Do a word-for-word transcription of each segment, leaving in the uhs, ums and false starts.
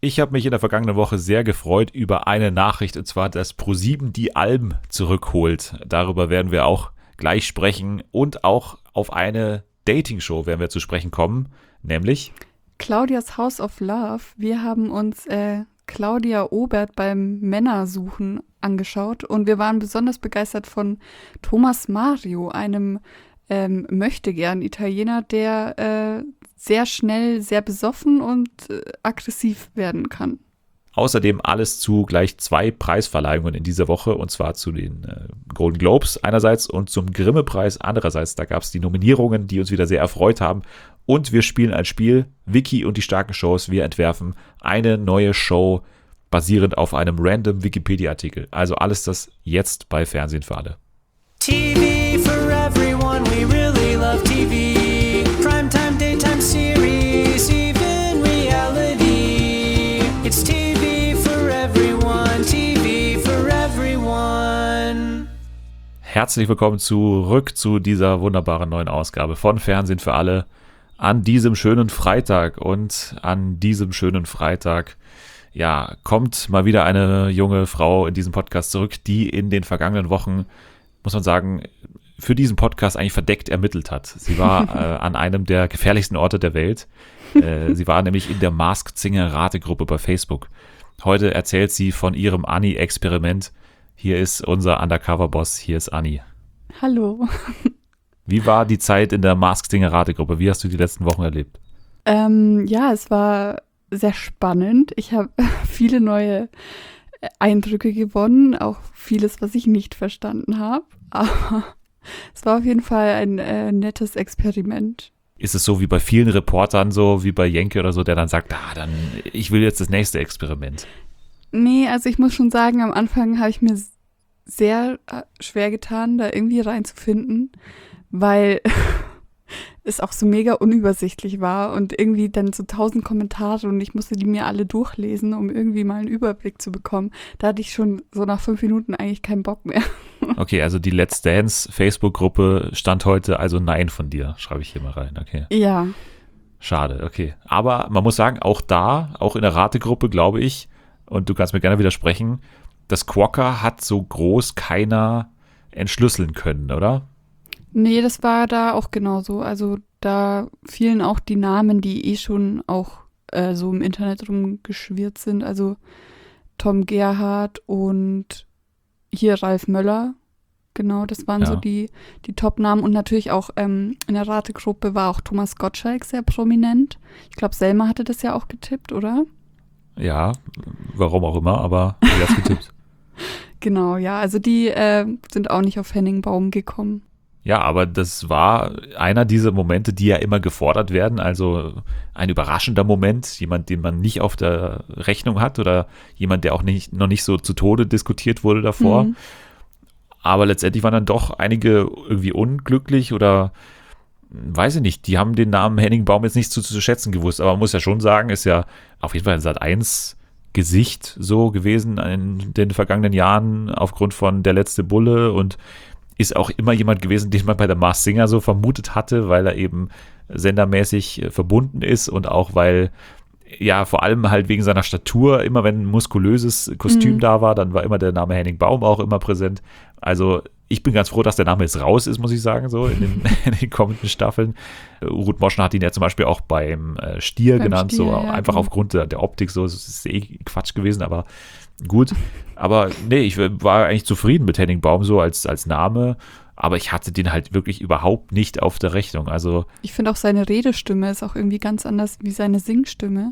Ich habe mich in der vergangenen Woche sehr gefreut über eine Nachricht, und zwar, dass ProSieben die Alben zurückholt. Darüber werden wir auch gleich sprechen und auch auf eine Dating-Show werden wir zu sprechen kommen, nämlich Claudias House of Love. Wir haben uns äh, Claudia Obert beim Männersuchen angeschaut und wir waren besonders begeistert von Thomas Mario, einem ähm, möchtegern Italiener, der äh, sehr schnell, sehr besoffen und äh, aggressiv werden kann. Außerdem alles zu gleich zwei Preisverleihungen in dieser Woche, und zwar zu den äh, Golden Globes einerseits und zum Grimme-Preis andererseits. Da gab es die Nominierungen, die uns wieder sehr erfreut haben. Und wir spielen ein Spiel, Wiki und die starken Shows. Wir entwerfen eine neue Show basierend auf einem random Wikipedia-Artikel. Also alles das jetzt bei Fernsehen für alle. T V for everyone, we really love T V. Primetime, daytime series, even reality. It's T V for everyone, T V for everyone. Herzlich willkommen zurück zu dieser wunderbaren neuen Ausgabe von Fernsehen für alle an diesem schönen Freitag. Und an diesem schönen Freitag, ja, kommt mal wieder eine junge Frau in diesem Podcast zurück, die in den vergangenen Wochen, muss man sagen, für diesen Podcast eigentlich verdeckt ermittelt hat. Sie war äh, an einem der gefährlichsten Orte der Welt. Äh, sie war nämlich in der Masked Singer Rategruppe bei Facebook. Heute erzählt sie von ihrem Anni-Experiment. Hier ist unser Undercover-Boss, hier ist Anni. Hallo. Wie war die Zeit in der Masked Singer Rategruppe? Wie hast du die letzten Wochen erlebt? Ähm, ja, es war sehr spannend. Ich habe viele neue Eindrücke gewonnen, auch vieles, was ich nicht verstanden habe. Aber es war auf jeden Fall ein äh, nettes Experiment. Ist es so wie bei vielen Reportern, so wie bei Jenke oder so, der dann sagt, ah, dann, ich will jetzt das nächste Experiment? Nee, also ich muss schon sagen, am Anfang habe ich mir sehr äh, schwer getan, da irgendwie reinzufinden, weil es auch so mega unübersichtlich war und irgendwie dann so tausend Kommentare und ich musste die mir alle durchlesen, um irgendwie mal einen Überblick zu bekommen. Da hatte ich schon so nach fünf Minuten eigentlich keinen Bock mehr. Okay, also die Let's Dance Facebook-Gruppe stand heute also Nein von dir, schreibe ich hier mal rein, okay. Ja. Schade, okay. Aber man muss sagen, auch da, auch in der Rategruppe, glaube ich, und du kannst mir gerne widersprechen, das Quokka hat so groß keiner entschlüsseln können, oder? Nee, das war da auch genauso. Also da fielen auch die Namen, die eh schon auch äh, so im Internet rumgeschwirrt sind. Also Tom Gerhardt und hier Ralf Möller. Genau, das waren ja. so die, die Top-Namen. Und natürlich auch ähm, in der Rategruppe war auch Thomas Gottschalk sehr prominent. Ich glaube, Selma hatte das ja auch getippt, oder? Ja, warum auch immer, aber sie hat es getippt. Genau, ja. Also die äh, sind auch nicht auf Henning Baum gekommen. Ja, aber das war einer dieser Momente, die ja immer gefordert werden. Also ein überraschender Moment, jemand, den man nicht auf der Rechnung hat oder jemand, der auch nicht, noch nicht so zu Tode diskutiert wurde davor. Mhm. Aber letztendlich waren dann doch einige irgendwie unglücklich oder weiß ich nicht, die haben den Namen Henning Baum jetzt nicht zu, zu schätzen gewusst. Aber man muss ja schon sagen, ist ja auf jeden Fall ein Sat eins Gesicht so gewesen in den vergangenen Jahren aufgrund von Der letzte Bulle und ist auch immer jemand gewesen, den man bei der Masked Singer so vermutet hatte, weil er eben sendermäßig verbunden ist und auch weil, ja, vor allem halt wegen seiner Statur, immer wenn ein muskulöses Kostüm mhm. da war, dann war immer der Name Henning Baum auch immer präsent. Also ich bin ganz froh, dass der Name jetzt raus ist, muss ich sagen, so in den, in den kommenden Staffeln. Ruth Moschner hat ihn ja zum Beispiel auch beim äh, Stier beim genannt, Stier, so ja, einfach genau. Aufgrund der, der Optik, so, das ist eh Quatsch gewesen, aber gut. Aber nee, ich war eigentlich zufrieden mit Henning Baum so als, als Name, aber ich hatte den halt wirklich überhaupt nicht auf der Rechnung. Also ich finde auch seine Redestimme ist auch irgendwie ganz anders wie seine Singstimme.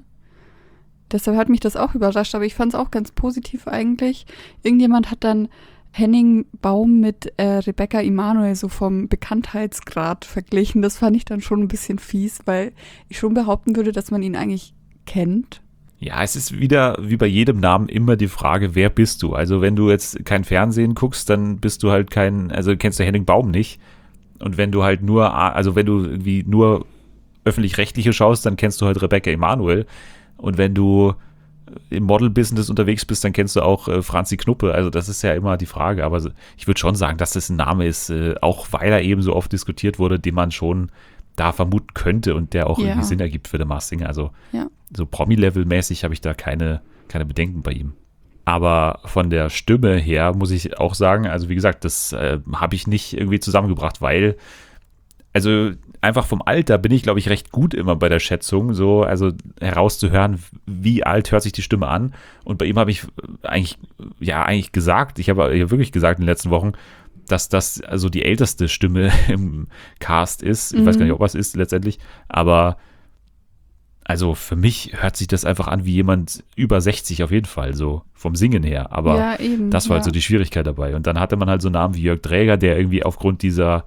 Deshalb hat mich das auch überrascht, aber ich fand es auch ganz positiv eigentlich. Irgendjemand hat dann Henning Baum mit äh, Rebecca Emanuel so vom Bekanntheitsgrad verglichen. Das fand ich dann schon ein bisschen fies, weil ich schon behaupten würde, dass man ihn eigentlich kennt. Ja, es ist wieder wie bei jedem Namen immer die Frage, wer bist du? Also wenn du jetzt kein Fernsehen guckst, dann bist du halt kein, also kennst du Henning Baum nicht. Und wenn du halt nur, also wenn du irgendwie nur öffentlich-rechtliche schaust, dann kennst du halt Rebecca Emanuel. Und wenn du im Model-Business unterwegs bist, dann kennst du auch äh, Franzi Knuppe. Also das ist ja immer die Frage. Aber ich würde schon sagen, dass das ein Name ist, äh, auch weil er eben so oft diskutiert wurde, den man schon da vermuten könnte und der auch Ja. irgendwie Sinn ergibt für The Masked Singer. Also Ja. so Promi-Level-mäßig habe ich da keine, keine Bedenken bei ihm. Aber von der Stimme her muss ich auch sagen, also wie gesagt, das äh, habe ich nicht irgendwie zusammengebracht, weil, also einfach vom Alter bin ich, glaube ich, recht gut immer bei der Schätzung, so, also herauszuhören, wie alt hört sich die Stimme an. Und bei ihm habe ich eigentlich, ja, eigentlich gesagt, ich habe ja wirklich gesagt in den letzten Wochen, dass das also die älteste Stimme im Cast ist. Ich Mhm. weiß gar nicht, ob was ist letztendlich, aber also für mich hört sich das einfach an wie jemand über sechzig auf jeden Fall, so vom Singen her. Aber ja, eben. das war ja. halt so die Schwierigkeit dabei. Und dann hatte man halt so Namen wie Jörg Dräger, der irgendwie aufgrund dieser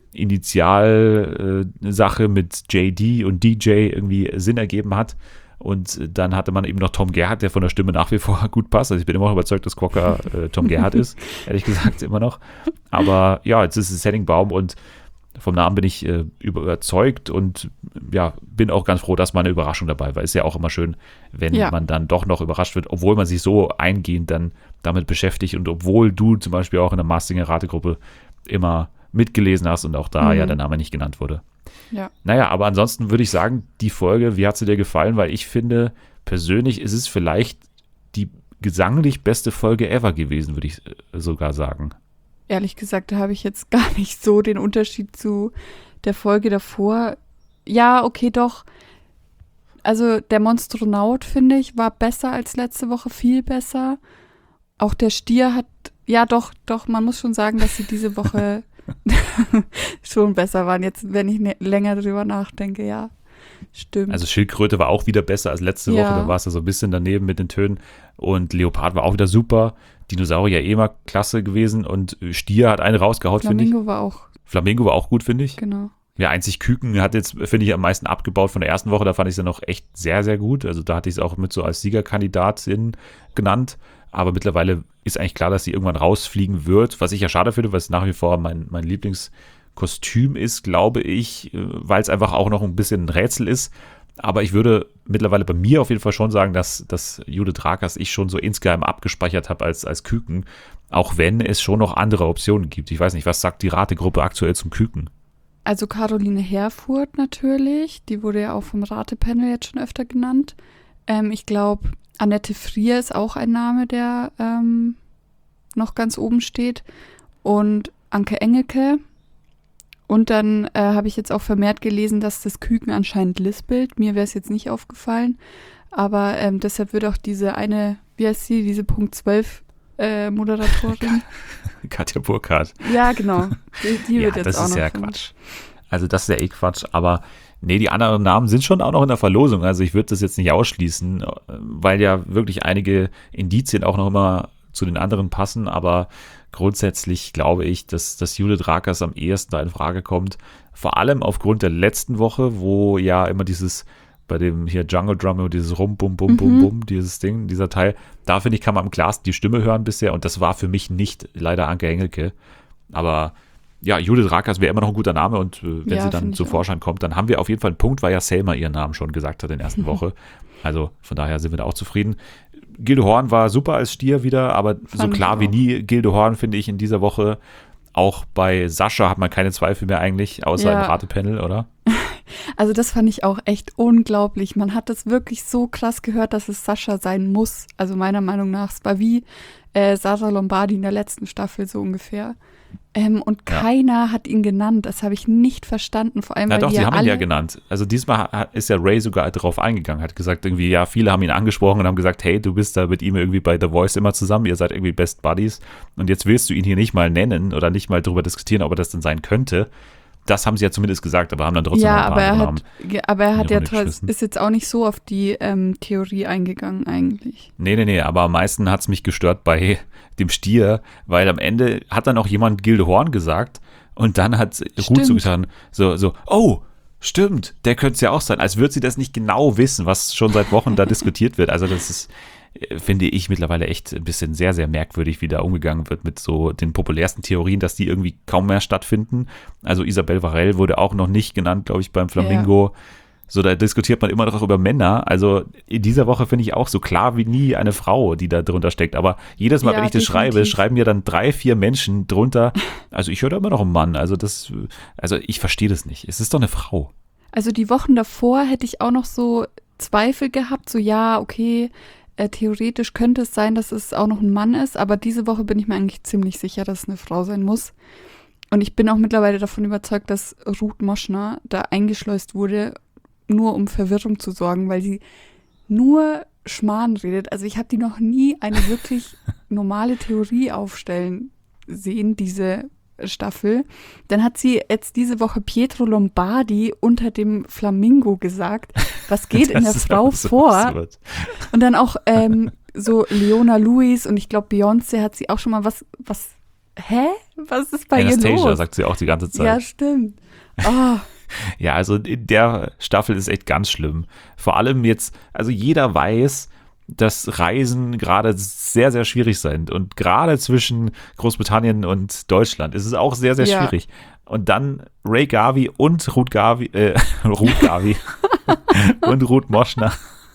Initial-Sache mit J D und D J irgendwie Sinn ergeben hat. Und dann hatte man eben noch Tom Gerhardt, der von der Stimme nach wie vor gut passt. Also ich bin immer noch überzeugt, dass Quokka äh, Tom Gerhardt ist, ehrlich gesagt immer noch. Aber ja, jetzt ist es Henning Baum und vom Namen bin ich äh, überzeugt und ja, bin auch ganz froh, dass mal eine Überraschung dabei war. Ist ja auch immer schön, wenn Ja. man dann doch noch überrascht wird, obwohl man sich so eingehend dann damit beschäftigt und obwohl du zum Beispiel auch in der Masked Singer Rategruppe immer mitgelesen hast und auch da Mhm. ja der Name nicht genannt wurde. Ja. Naja, aber ansonsten würde ich sagen, die Folge, wie hat sie dir gefallen? Weil ich finde, persönlich ist es vielleicht die gesanglich beste Folge ever gewesen, würde ich äh, sogar sagen. Ehrlich gesagt, da habe ich jetzt gar nicht so den Unterschied zu der Folge davor. Ja, okay, doch. Also der Monstronaut, finde ich, war besser als letzte Woche, viel besser. Auch der Stier hat, ja doch, doch, man muss schon sagen, dass sie diese Woche schon besser waren. Jetzt, wenn ich ne- länger drüber nachdenke, ja, stimmt. Also Schildkröte war auch wieder besser als letzte Woche, Ja. da war es ja so ein bisschen daneben mit den Tönen. Und Leopard war auch wieder super. Dinosaurier eh immer klasse gewesen und Stier hat eine rausgehaut, finde ich. Flamingo war auch, Flamingo war auch gut, finde ich. genau. Ja, einzig Küken hat jetzt, finde ich, am meisten abgebaut von der ersten Woche. Da fand ich es ja noch echt sehr, sehr gut. Also da hatte ich es auch mit so als Siegerkandidatin genannt. Aber mittlerweile ist eigentlich klar, dass sie irgendwann rausfliegen wird. Was ich ja schade finde, weil es nach wie vor mein, mein Lieblingskostüm ist, glaube ich, äh, weil es einfach auch noch ein bisschen ein Rätsel ist. Aber ich würde mittlerweile bei mir auf jeden Fall schon sagen, dass, dass Judith Rakers ich schon so insgeheim abgespeichert habe als, als Küken. Auch wenn es schon noch andere Optionen gibt. Ich weiß nicht, was sagt die Rategruppe aktuell zum Küken? Also Caroline Herfurth natürlich, die wurde ja auch vom Ratepanel jetzt schon öfter genannt. Ähm, ich glaube, Annette Frier ist auch ein Name, der ähm, noch ganz oben steht. Und Anke Engelke. Und dann äh, habe ich jetzt auch vermehrt gelesen, dass das Küken anscheinend lispelt. Mir wäre es jetzt nicht aufgefallen. Aber ähm, deshalb wird auch diese eine, wie heißt sie, diese Punkt zwölf äh, Moderatorin. Katja Burkhardt. Ja, genau. Die, die Ja, wird jetzt das auch ist noch ja drin. Quatsch. Also das ist ja eh Quatsch, aber nee, die anderen Namen sind schon auch noch in der Verlosung. Also ich würde das jetzt nicht ausschließen, weil ja wirklich einige Indizien auch noch immer zu den anderen passen, aber grundsätzlich glaube ich, dass, dass Judith Rakers am ehesten da in Frage kommt. Vor allem aufgrund der letzten Woche, wo ja immer dieses, bei dem hier Jungle Drum, dieses Rum, Bum, Bum, Bum, Mhm. Bum, dieses Ding, dieser Teil, da finde ich, kann man am klarsten die Stimme hören bisher und das war für mich nicht leider Anke Engelke. Aber ja, Judith Rakers wäre immer noch ein guter Name und äh, wenn Ja, sie dann finde ich zum auch. Vorschein kommt, dann haben wir auf jeden Fall einen Punkt, weil ja Selma ihren Namen schon gesagt hat in der ersten Woche. Also von daher sind wir da auch zufrieden. Gilde Horn war super als Stier wieder, aber so Fand ich klar wie auch. nie Gilde Horn finde ich in dieser Woche. Auch bei Sascha hat man keine Zweifel mehr eigentlich, außer Ja. im Ratepanel, oder? Also das fand ich auch echt unglaublich. Man hat das wirklich so krass gehört, dass es Sascha sein muss. Also meiner Meinung nach. Es war wie äh, Sascha Lombardi in der letzten Staffel so ungefähr. Ähm, und Ja. keiner hat ihn genannt. Das habe ich nicht verstanden. Vor allem, Na weil doch, die sie ja haben alle ihn ja genannt. Also diesmal hat- ist ja Ray sogar darauf eingegangen, hat gesagt irgendwie, ja, viele haben ihn angesprochen und haben gesagt, hey, du bist da mit ihm irgendwie bei The Voice immer zusammen, ihr seid irgendwie Best Buddies und jetzt willst du ihn hier nicht mal nennen oder nicht mal darüber diskutieren, ob er das denn sein könnte. Das haben sie ja zumindest gesagt, aber haben dann trotzdem Ja, noch ein paar aber er andere hat, Namen. ja, aber er hat die ja Runde trotz- geschmissen. ist jetzt auch nicht so auf die ähm, Theorie eingegangen eigentlich. Nee, nee, nee, aber am meisten hat es mich gestört bei dem Stier, weil am Ende hat dann auch jemand Gilde Horn gesagt und dann hat Ruth so Stimmt. getan, so, so, oh, stimmt, der könnte es ja auch sein, als würde sie das nicht genau wissen, was schon seit Wochen da diskutiert wird. Also das ist, äh, finde ich mittlerweile echt ein bisschen sehr, sehr merkwürdig, wie da umgegangen wird mit so den populärsten Theorien, dass die irgendwie kaum mehr stattfinden. Also Isabel Varell wurde auch noch nicht genannt, glaube ich, beim Flamingo. So, da diskutiert man immer noch über Männer. Also in dieser Woche finde ich auch so klar wie nie eine Frau, die da drunter steckt. Aber jedes Mal, Ja, wenn ich das schreibe, definitiv. schreiben mir dann drei, vier Menschen drunter. Also ich höre da immer noch einen Mann. Also das, also ich verstehe das nicht. Es ist doch eine Frau. Also die Wochen davor hätte ich auch noch so Zweifel gehabt, so ja, okay, äh, theoretisch könnte es sein, dass es auch noch ein Mann ist, aber diese Woche bin ich mir eigentlich ziemlich sicher, dass es eine Frau sein muss. Und ich bin auch mittlerweile davon überzeugt, dass Ruth Moschner da eingeschleust wurde, nur um Verwirrung zu sorgen, weil sie nur Schmarrn redet. Also ich habe die noch nie eine wirklich normale Theorie aufstellen sehen, diese Staffel. Dann hat sie jetzt diese Woche Pietro Lombardi unter dem Flamingo gesagt. Was geht in der Frau so vor? Absurd. Und dann auch ähm, so Leona Lewis und ich glaube Beyoncé hat sie auch schon mal was, was, hä? Was ist bei Anastasia, ihr los? sagt sie auch die ganze Zeit. Ja, stimmt. Oh. Ja, also in der Staffel ist echt ganz schlimm. Vor allem jetzt, also jeder weiß, dass Reisen gerade sehr, sehr schwierig sind. Und gerade zwischen Großbritannien und Deutschland ist es auch sehr, sehr ja. schwierig. Und dann Ray Garvey und Ruth Garvey, äh, Ruth Garvey und Ruth Moschner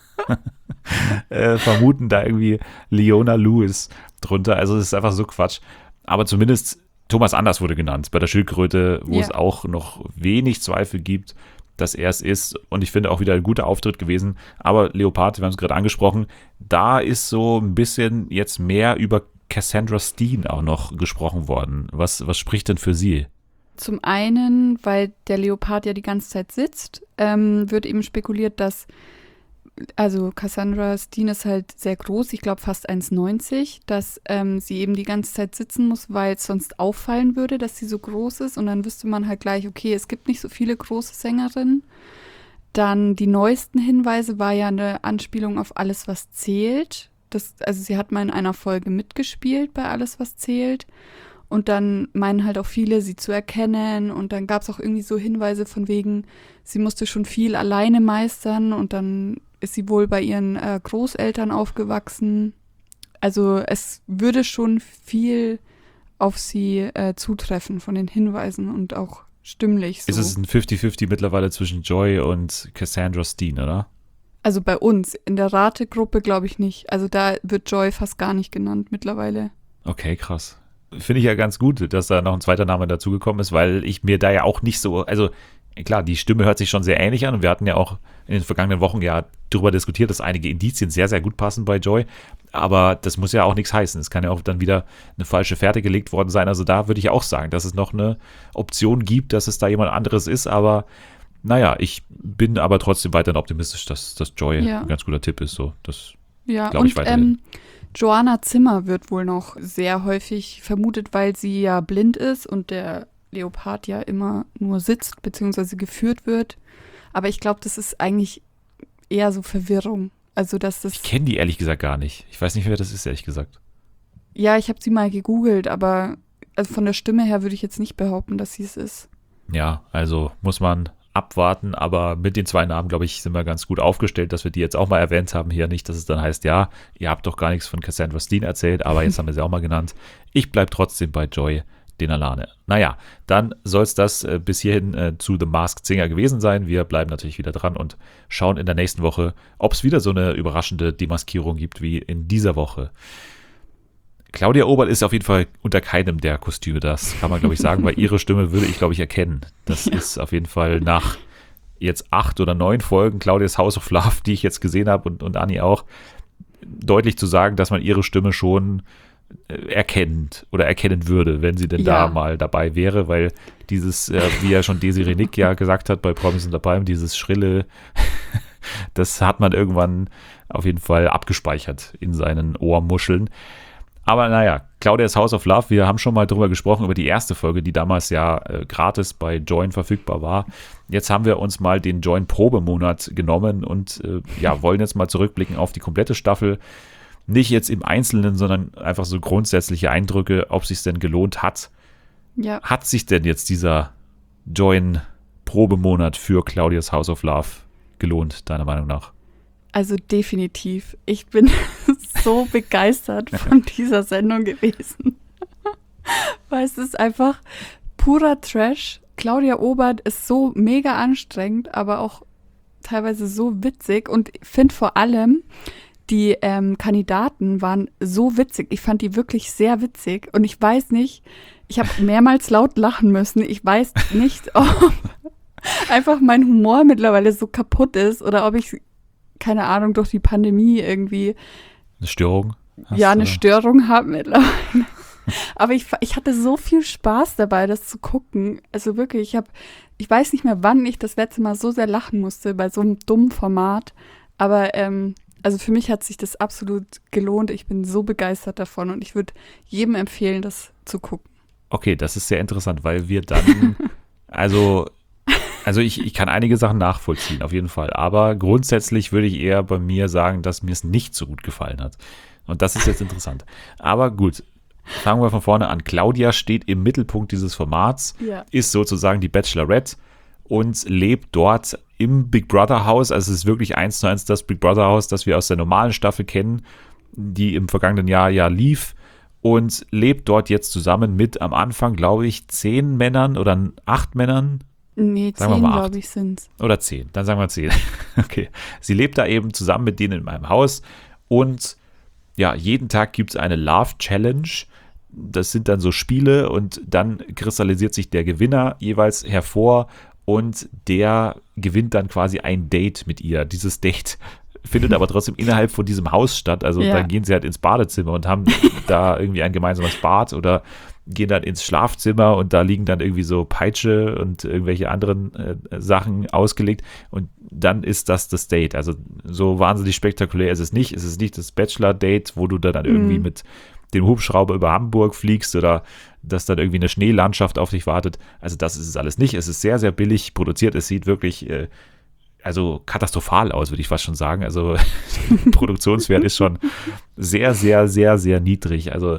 äh, vermuten da irgendwie Leona Lewis drunter. Also es ist einfach so Quatsch. Aber zumindest Thomas Anders wurde genannt bei der Schildkröte, wo ja. es auch noch wenig Zweifel gibt, dass er es ist. Und ich finde auch wieder ein guter Auftritt gewesen. Aber Leopard, wir haben es gerade angesprochen, da ist so ein bisschen jetzt mehr über Cassandra Steen auch noch gesprochen worden. Was, was spricht denn für sie? Zum einen, weil der Leopard ja die ganze Zeit sitzt, ähm, wird eben spekuliert, dass, also Cassandra Steen ist halt sehr groß, ich glaube fast eins neunzig, dass ähm, sie eben die ganze Zeit sitzen muss, weil es sonst auffallen würde, dass sie so groß ist und dann wüsste man halt gleich, okay, es gibt nicht so viele große Sängerinnen. Dann die neuesten Hinweise war ja eine Anspielung auf Alles, was zählt. Das, also sie hat mal in einer Folge mitgespielt bei Alles, was zählt. Und dann meinen halt auch viele, sie zu erkennen. Und dann gab es auch irgendwie so Hinweise von wegen, sie musste schon viel alleine meistern. Und dann ist sie wohl bei ihren äh, Großeltern aufgewachsen. Also es würde schon viel auf sie äh, zutreffen von den Hinweisen und auch stimmlich so. Ist es ein fünfzig fünfzig mittlerweile zwischen Joy und Cassandra Steen, oder? Also bei uns, in der Rategruppe glaube ich nicht. Also da wird Joy fast gar nicht genannt mittlerweile. Okay, krass. Finde ich ja ganz gut, dass da noch ein zweiter Name dazugekommen ist, weil ich mir da ja auch nicht so, also klar, die Stimme hört sich schon sehr ähnlich an und wir hatten ja auch in den vergangenen Wochen ja darüber diskutiert, dass einige Indizien sehr, sehr gut passen bei Joy, aber das muss ja auch nichts heißen. Es kann ja auch dann wieder eine falsche Fährte gelegt worden sein, also da würde ich auch sagen, dass es noch eine Option gibt, dass es da jemand anderes ist, aber naja, ich bin aber trotzdem weiterhin optimistisch, dass, dass Joy ja. ein ganz guter Tipp ist, so, das ja, glaube ich und, weiterhin. Ähm, Joanna Zimmer wird wohl noch sehr häufig vermutet, weil sie ja blind ist und der Leopard ja immer nur sitzt bzw. geführt wird. Aber ich glaube, das ist eigentlich eher so Verwirrung. Also, dass das. Ich kenne die ehrlich gesagt gar nicht. Ich weiß nicht, wer das ist, ehrlich gesagt. Ja, ich habe sie mal gegoogelt, aber also von der Stimme her würde ich jetzt nicht behaupten, dass sie es ist. Ja, also muss man abwarten, aber mit den zwei Namen, glaube ich, sind wir ganz gut aufgestellt, dass wir die jetzt auch mal erwähnt haben hier. Nicht, dass es dann heißt, ja, ihr habt doch gar nichts von Cassandra Steen erzählt, aber jetzt haben wir sie auch mal genannt. Ich bleibe trotzdem bei Joy Denalane. Naja, dann soll es das äh, bis hierhin äh, zu The Masked Singer gewesen sein. Wir bleiben natürlich wieder dran und schauen in der nächsten Woche, ob es wieder so eine überraschende Demaskierung gibt wie in dieser Woche. Claudia Obert ist auf jeden Fall unter keinem der Kostüme, das kann man, glaube ich, sagen, weil ihre Stimme würde ich, glaube ich, erkennen. Das ja. ist auf jeden Fall nach jetzt acht oder neun Folgen Claudias House of Love, die ich jetzt gesehen habe und, und Anni auch, deutlich zu sagen, dass man ihre Stimme schon erkennt oder erkennen würde, wenn sie denn ja. da mal dabei wäre, weil dieses, äh, wie ja schon Desiree Nick ja gesagt hat bei Promis unter Palmen, dieses Schrille, das hat man irgendwann auf jeden Fall abgespeichert in seinen Ohrmuscheln. Aber naja, Claudias House of Love, wir haben schon mal drüber gesprochen, über die erste Folge, die damals ja äh, gratis bei Join verfügbar war. Jetzt haben wir uns mal den Join-Probemonat genommen und äh, ja, wollen jetzt mal zurückblicken auf die komplette Staffel. Nicht jetzt im Einzelnen, sondern einfach so grundsätzliche Eindrücke, ob es sich denn gelohnt hat. Ja. Hat sich denn jetzt dieser Join-Probemonat für Claudias House of Love gelohnt, deiner Meinung nach? Also definitiv. Ich bin so begeistert von dieser Sendung gewesen. Weil es ist einfach purer Trash. Claudia Obert ist so mega anstrengend, aber auch teilweise so witzig. Und ich finde vor allem, die ähm, Kandidaten waren so witzig. Ich fand die wirklich sehr witzig. Und ich weiß nicht, ich habe mehrmals laut lachen müssen. Ich weiß nicht, ob, einfach mein Humor mittlerweile so kaputt ist oder ob ich, keine Ahnung, durch die Pandemie irgendwie Eine Störung? hast, ja eine oder? Störung habe mittlerweile. Aber ich, ich hatte so viel Spaß dabei, das zu gucken. Also wirklich, ich habe, ich weiß nicht mehr, wann ich das letzte Mal so sehr lachen musste bei so einem dummen Format. Aber ähm, also für mich hat sich das absolut gelohnt. Ich bin so begeistert davon und ich würde jedem empfehlen, das zu gucken. Okay, das ist sehr interessant, weil wir dann, also, also ich, ich kann einige Sachen nachvollziehen, auf jeden Fall. Aber grundsätzlich würde ich eher bei mir sagen, dass mir es nicht so gut gefallen hat. Und das ist jetzt interessant. Aber gut, fangen wir von vorne an. Claudia steht im Mittelpunkt dieses Formats, Ja. ist sozusagen die Bachelorette und lebt dort im Big Brother Haus. Also es ist wirklich eins zu eins das Big Brother Haus, das wir aus der normalen Staffel kennen, die im vergangenen Jahr ja lief. Und lebt dort jetzt zusammen mit am Anfang, glaube ich, zehn Männern oder acht Männern Nee, Sagen wir zehn, mal acht. glaube ich, sind's. oder zehn. Dann sagen wir zehn. Okay. Sie lebt da eben zusammen mit denen in einem Haus und ja, jeden Tag gibt es eine Love Challenge. Das sind dann so Spiele und dann kristallisiert sich der Gewinner jeweils hervor und der gewinnt dann quasi ein Date mit ihr. Dieses Date findet aber trotzdem innerhalb von diesem Haus statt. Also Ja. dann gehen sie halt ins Badezimmer und haben da irgendwie ein gemeinsames Bad oder gehen dann ins Schlafzimmer und da liegen dann irgendwie so Peitsche und irgendwelche anderen äh, Sachen ausgelegt und dann ist das das Date. Also so wahnsinnig spektakulär ist es nicht. Es ist nicht das Bachelor-Date, wo du dann irgendwie Mhm. mit dem Hubschrauber über Hamburg fliegst oder dass dann irgendwie eine Schneelandschaft auf dich wartet. Also das ist es alles nicht. Es ist sehr, sehr billig produziert. Es sieht wirklich äh, also katastrophal aus, würde ich fast schon sagen. Also der Produktionswert ist schon sehr, sehr, sehr, sehr niedrig. Also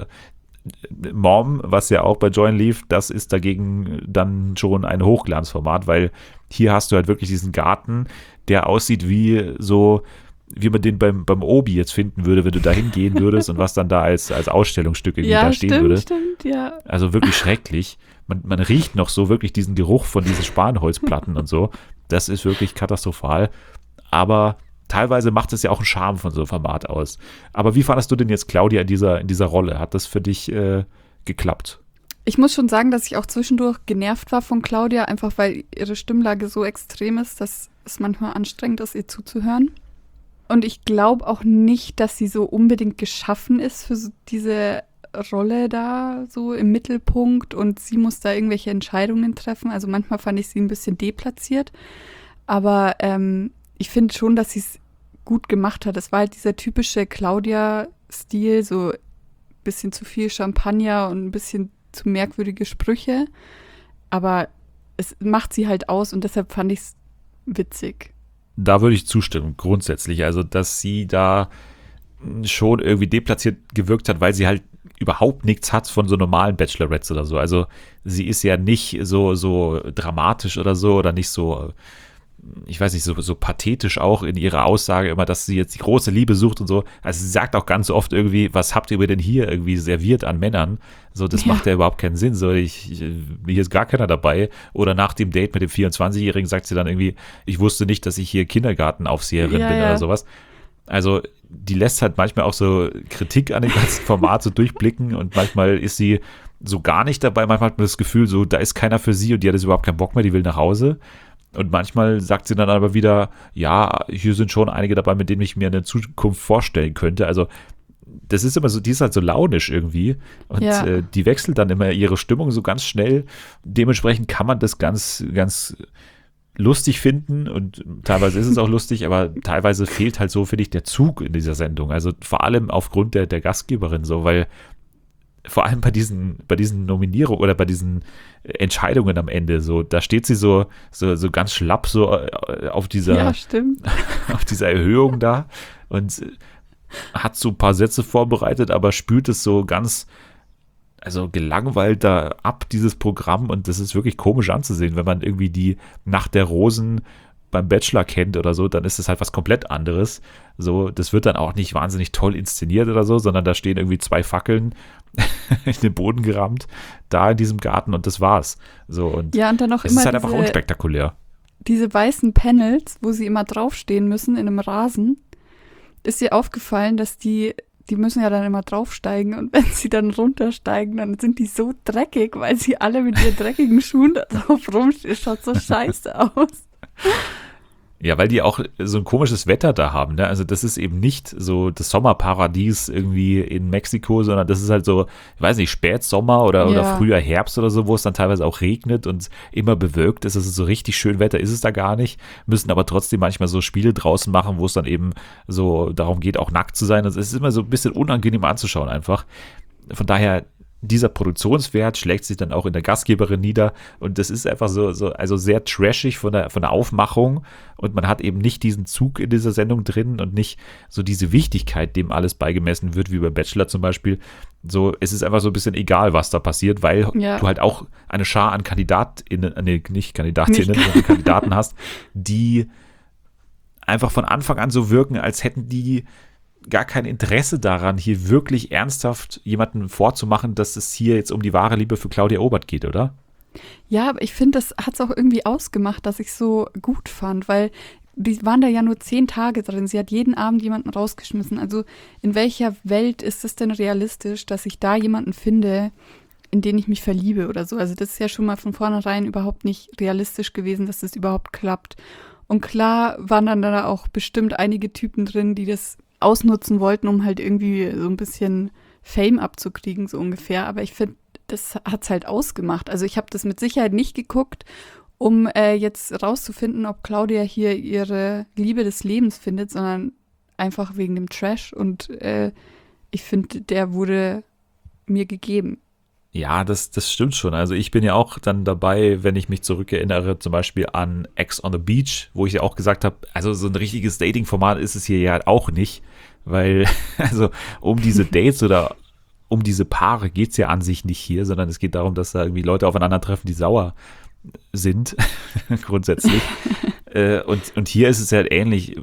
Mom, was ja auch bei Join lief, das ist dagegen dann schon ein Hochglanzformat, weil hier hast du halt wirklich diesen Garten, der aussieht wie so, wie man den beim, beim Obi jetzt finden würde, wenn du da hingehen würdest und was dann da als, als Ausstellungsstück irgendwie Ja, da stehen stimmt, würde. stimmt, ja. Also wirklich schrecklich. Man, man riecht noch so wirklich diesen Geruch von diesen Spanholzplatten und so. Das ist wirklich katastrophal. Aber teilweise macht es ja auch einen Charme von so einem Format aus. Aber wie fandest du denn jetzt Claudia in dieser, in dieser Rolle? Hat das für dich äh, geklappt? Ich muss schon sagen, dass ich auch zwischendurch genervt war von Claudia, einfach weil ihre Stimmlage so extrem ist, dass es manchmal anstrengend ist, ihr zuzuhören. Und ich glaube auch nicht, dass sie so unbedingt geschaffen ist für so diese Rolle da so im Mittelpunkt und sie muss da irgendwelche Entscheidungen treffen. Also manchmal fand ich sie ein bisschen deplatziert, aber ähm, ich finde schon, dass sie es gut gemacht hat. Es war halt dieser typische Claudia-Stil, so ein bisschen zu viel Champagner und ein bisschen zu merkwürdige Sprüche, aber es macht sie halt aus und deshalb fand ich es witzig. Da würde ich zustimmen, grundsätzlich. Also, dass sie da schon irgendwie deplatziert gewirkt hat, weil sie halt überhaupt nichts hat von so normalen Bachelorettes oder so. Also, sie ist ja nicht so, so dramatisch oder so oder nicht so, ich weiß nicht, so, so pathetisch auch in ihrer Aussage immer, dass sie jetzt die große Liebe sucht und so. Also, sie sagt auch ganz oft irgendwie, was habt ihr mir denn hier irgendwie serviert an Männern? So, das Ja. macht ja überhaupt keinen Sinn. So, ich, ich, hier ist gar keiner dabei. Oder nach dem Date mit dem vierundzwanzigjährigen sagt sie dann irgendwie, ich wusste nicht, dass ich hier Kindergartenaufseherin Ja, bin ja. oder sowas. Also, die lässt halt manchmal auch so Kritik an dem ganzen Format so durchblicken und manchmal ist sie so gar nicht dabei. Manchmal hat man das Gefühl, so, da ist keiner für sie und die hat jetzt überhaupt keinen Bock mehr, die will nach Hause. Und manchmal sagt sie dann aber wieder, ja, hier sind schon einige dabei, mit denen ich mir eine Zukunft vorstellen könnte. Also, das ist immer so, die ist halt so launisch irgendwie und Ja. äh, die wechselt dann immer ihre Stimmung so ganz schnell. Dementsprechend kann man das ganz, ganz lustig finden und teilweise ist es auch lustig, aber teilweise fehlt halt so, finde ich, der Zug in dieser Sendung. Also vor allem aufgrund der, der Gastgeberin so, weil vor allem bei diesen, bei diesen Nominierungen oder bei diesen Entscheidungen am Ende so, da steht sie so, so, so ganz schlapp so äh, auf dieser, Ja, stimmt. auf dieser Erhöhung da und hat so ein paar Sätze vorbereitet, aber spült es so ganz, also gelangweilt da ab, dieses Programm, und das ist wirklich komisch anzusehen, wenn man irgendwie die Nacht der Rosen beim Bachelor kennt oder so, dann ist es halt was komplett anderes. So, das wird dann auch nicht wahnsinnig toll inszeniert oder so, sondern da stehen irgendwie zwei Fackeln in den Boden gerammt, da in diesem Garten und das war's. So, und Ja, und dann auch es immer ist halt einfach diese, unspektakulär. diese weißen Panels, wo sie immer draufstehen müssen in einem Rasen. Ist dir aufgefallen, dass die die müssen ja dann immer draufsteigen und wenn sie dann runtersteigen, dann sind die so dreckig, weil sie alle mit ihren dreckigen Schuhen da drauf rumstehen. Das schaut so scheiße aus. Ja, weil die auch so ein komisches Wetter da haben, ne? Also das ist eben nicht so das Sommerparadies irgendwie in Mexiko, sondern das ist halt so, ich weiß nicht, Spätsommer oder, Ja. oder früher Herbst oder so, wo es dann teilweise auch regnet und immer bewölkt ist. Also so richtig schön Wetter ist es da gar nicht, müssen aber trotzdem manchmal so Spiele draußen machen, wo es dann eben so darum geht, auch nackt zu sein. Also es ist immer so ein bisschen unangenehm anzuschauen einfach. Von daher, dieser Produktionswert schlägt sich dann auch in der Gastgeberin nieder und das ist einfach so, so also sehr trashig von der, von der Aufmachung und man hat eben nicht diesen Zug in dieser Sendung drin und nicht so diese Wichtigkeit, dem alles beigemessen wird, wie bei Bachelor zum Beispiel. So, es ist einfach so ein bisschen egal, was da passiert, weil Ja. du halt auch eine Schar an KandidatInnen, nee, nicht Kandidatinnen, Nicht- sondern Kandidaten hast, die einfach von Anfang an so wirken, als hätten die gar kein Interesse daran, hier wirklich ernsthaft jemanden vorzumachen, dass es hier jetzt um die wahre Liebe für Claudia Obert geht, oder? Ja, aber ich finde, das hat es auch irgendwie ausgemacht, dass ich so gut fand, weil die waren da ja nur zehn Tage drin. Sie hat jeden Abend jemanden rausgeschmissen. Also in welcher Welt ist es denn realistisch, dass ich da jemanden finde, in den ich mich verliebe oder so? Also das ist ja schon mal von vornherein überhaupt nicht realistisch gewesen, dass das überhaupt klappt. Und klar waren dann da auch bestimmt einige Typen drin, die das ausnutzen wollten, um halt irgendwie so ein bisschen Fame abzukriegen, so ungefähr. Aber ich finde, das hat es halt ausgemacht. Also ich habe das mit Sicherheit nicht geguckt, um äh, jetzt rauszufinden, ob Claudia hier ihre Liebe des Lebens findet, sondern einfach wegen dem Trash. Und äh, ich finde, der wurde mir gegeben. Ja, das, das stimmt schon. Also ich bin ja auch dann dabei, wenn ich mich zurückerinnere, zum Beispiel an Ex on the Beach, wo ich ja auch gesagt habe, also so ein richtiges Dating-Format ist es hier ja auch nicht, weil also um diese Dates oder um diese Paare geht es ja an sich nicht hier, sondern es geht darum, dass da irgendwie Leute aufeinandertreffen, die sauer sind, grundsätzlich. äh, und, und hier ist es halt ähnlich,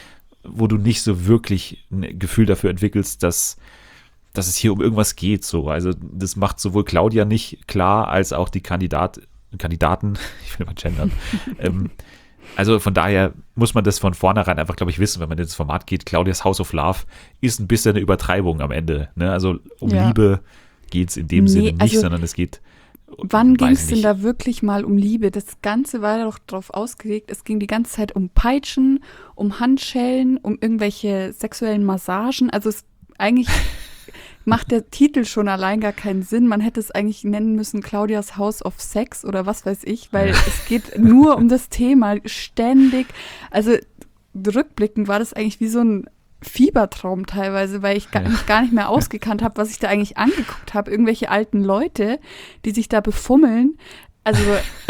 wo du nicht so wirklich ein Gefühl dafür entwickelst, dass dass es hier um irgendwas geht. So. Also das macht sowohl Claudia nicht klar, als auch die Kandidat, Kandidaten, ich will mal gendern. ähm, also von daher muss man das von vornherein einfach, glaube ich, wissen, wenn man in das Format geht. Claudias House of Love ist ein bisschen eine Übertreibung am Ende. Ne? Also um Ja. Liebe geht es in dem Nee, Sinne nicht, also sondern es geht Wann ging weiß es ich denn nicht. da wirklich mal um Liebe? Das Ganze war doch drauf ausgelegt. Es ging die ganze Zeit um Peitschen, um Handschellen, um irgendwelche sexuellen Massagen. Also es eigentlich macht der Titel schon allein gar keinen Sinn. Man hätte es eigentlich nennen müssen Claudias House of Sex oder was weiß ich, weil es geht nur um das Thema ständig. Also rückblickend war das eigentlich wie so ein Fiebertraum teilweise, weil ich gar, Ja. mich gar nicht mehr ausgekannt habe, was ich da eigentlich angeguckt habe. Irgendwelche alten Leute, die sich da befummeln. Also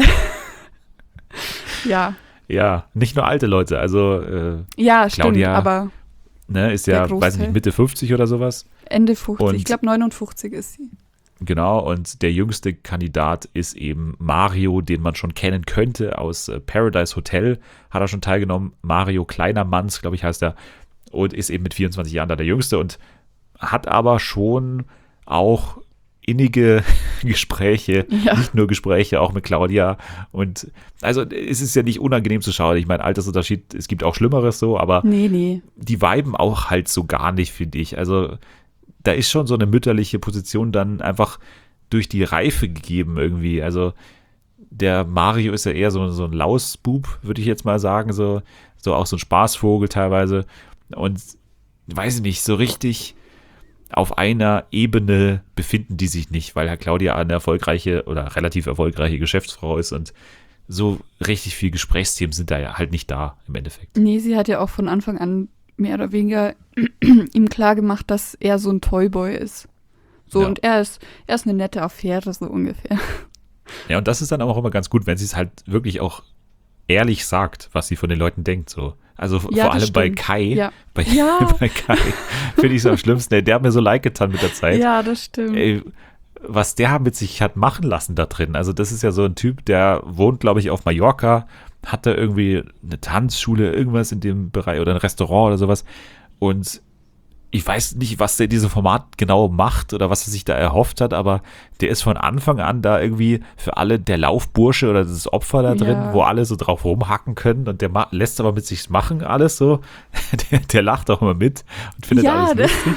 ja, Ja, nicht nur alte Leute. Also äh, ja, stimmt, Claudia, aber ne, ist Der ja, Großteil. weiß nicht, Mitte fünfzig oder sowas. Ende fünfzig, Und- ich glaube neunundfünfzig ist sie. Genau, und der jüngste Kandidat ist eben Mario, den man schon kennen könnte aus äh, Paradise Hotel, hat er schon teilgenommen. Mario Kleinermanns, glaube ich, heißt er, und ist eben mit vierundzwanzig Jahren da der Jüngste und hat aber schon auch innige Gespräche, Ja. nicht nur Gespräche, auch mit Claudia. Und also es ist ja nicht unangenehm zu schauen. Ich meine, Altersunterschied, es gibt auch Schlimmeres so, aber Nee, nee. die viben auch halt so gar nicht, finde ich. Also da ist schon so eine mütterliche Position dann einfach durch die Reife gegeben irgendwie. Also der Mario ist ja eher so, so ein Lausbub, würde ich jetzt mal sagen, so, so auch so ein Spaßvogel teilweise. Und weiß ich nicht, so richtig auf einer Ebene befinden die sich nicht, weil Herr Claudia eine erfolgreiche oder relativ erfolgreiche Geschäftsfrau ist und so richtig viel Gesprächsthemen sind da ja halt nicht da im Endeffekt. Nee, sie hat ja auch von Anfang an mehr oder weniger ihm klar gemacht, dass er so ein Toyboy ist. So, Ja. und er ist, er ist eine nette Affäre, so ungefähr. Ja, und das ist dann auch immer ganz gut, wenn sie es halt wirklich auch ehrlich sagt, was sie von den Leuten denkt. So. Also Ja, vor das allem bei stimmt. Kai. Ja. Bei, Ja. bei Kai finde ich es am schlimmsten. Der, der hat mir so leid getan mit der Zeit. Ja, das stimmt. Ey, was der mit sich hat machen lassen da drin. Also das ist ja so ein Typ, der wohnt, glaube ich, auf Mallorca, hat da irgendwie eine Tanzschule, irgendwas in dem Bereich oder ein Restaurant oder sowas. Und ich weiß nicht, was der in diesem Format genau macht oder was er sich da erhofft hat, aber der ist von Anfang an da irgendwie für alle der Laufbursche oder das Opfer da drin, Ja. wo alle so drauf rumhacken können und der ma- lässt aber mit sich machen alles so. Der, der lacht auch immer mit und findet Ja, alles der- lustig.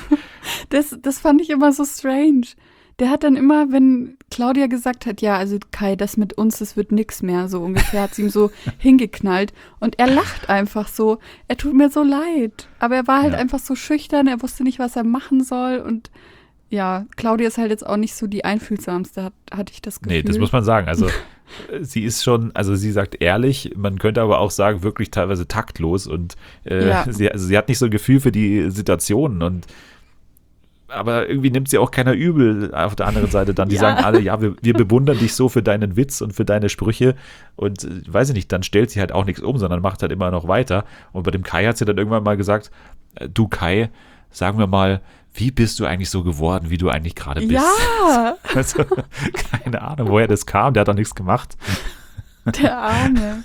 Das, das fand ich immer so strange. Der hat dann immer, wenn Claudia gesagt hat, ja, also Kai, das mit uns, das wird nix mehr, so ungefähr, hat sie ihm so hingeknallt. Und er lacht einfach so, er tut mir so leid. Aber er war halt Ja. einfach so schüchtern, er wusste nicht, was er machen soll. Und ja, Claudia ist halt jetzt auch nicht so die einfühlsamste, hat, hatte ich das Gefühl. Nee, das muss man sagen. Also sie ist schon, also sie sagt ehrlich, man könnte aber auch sagen, wirklich teilweise taktlos und äh, Ja. sie, also sie hat nicht so ein Gefühl für die Situationen und aber irgendwie nimmt sie auch keiner übel auf der anderen Seite dann. Die Ja. sagen alle, ja, wir, wir bewundern dich so für deinen Witz und für deine Sprüche und äh, weiß ich nicht, dann stellt sie halt auch nichts um, sondern macht halt immer noch weiter. Und bei dem Kai hat sie dann irgendwann mal gesagt, äh, du Kai, sagen wir mal, wie bist du eigentlich so geworden, wie du eigentlich gerade bist? Ja, Also, keine Ahnung, woher das kam, der hat doch nichts gemacht. der Arme.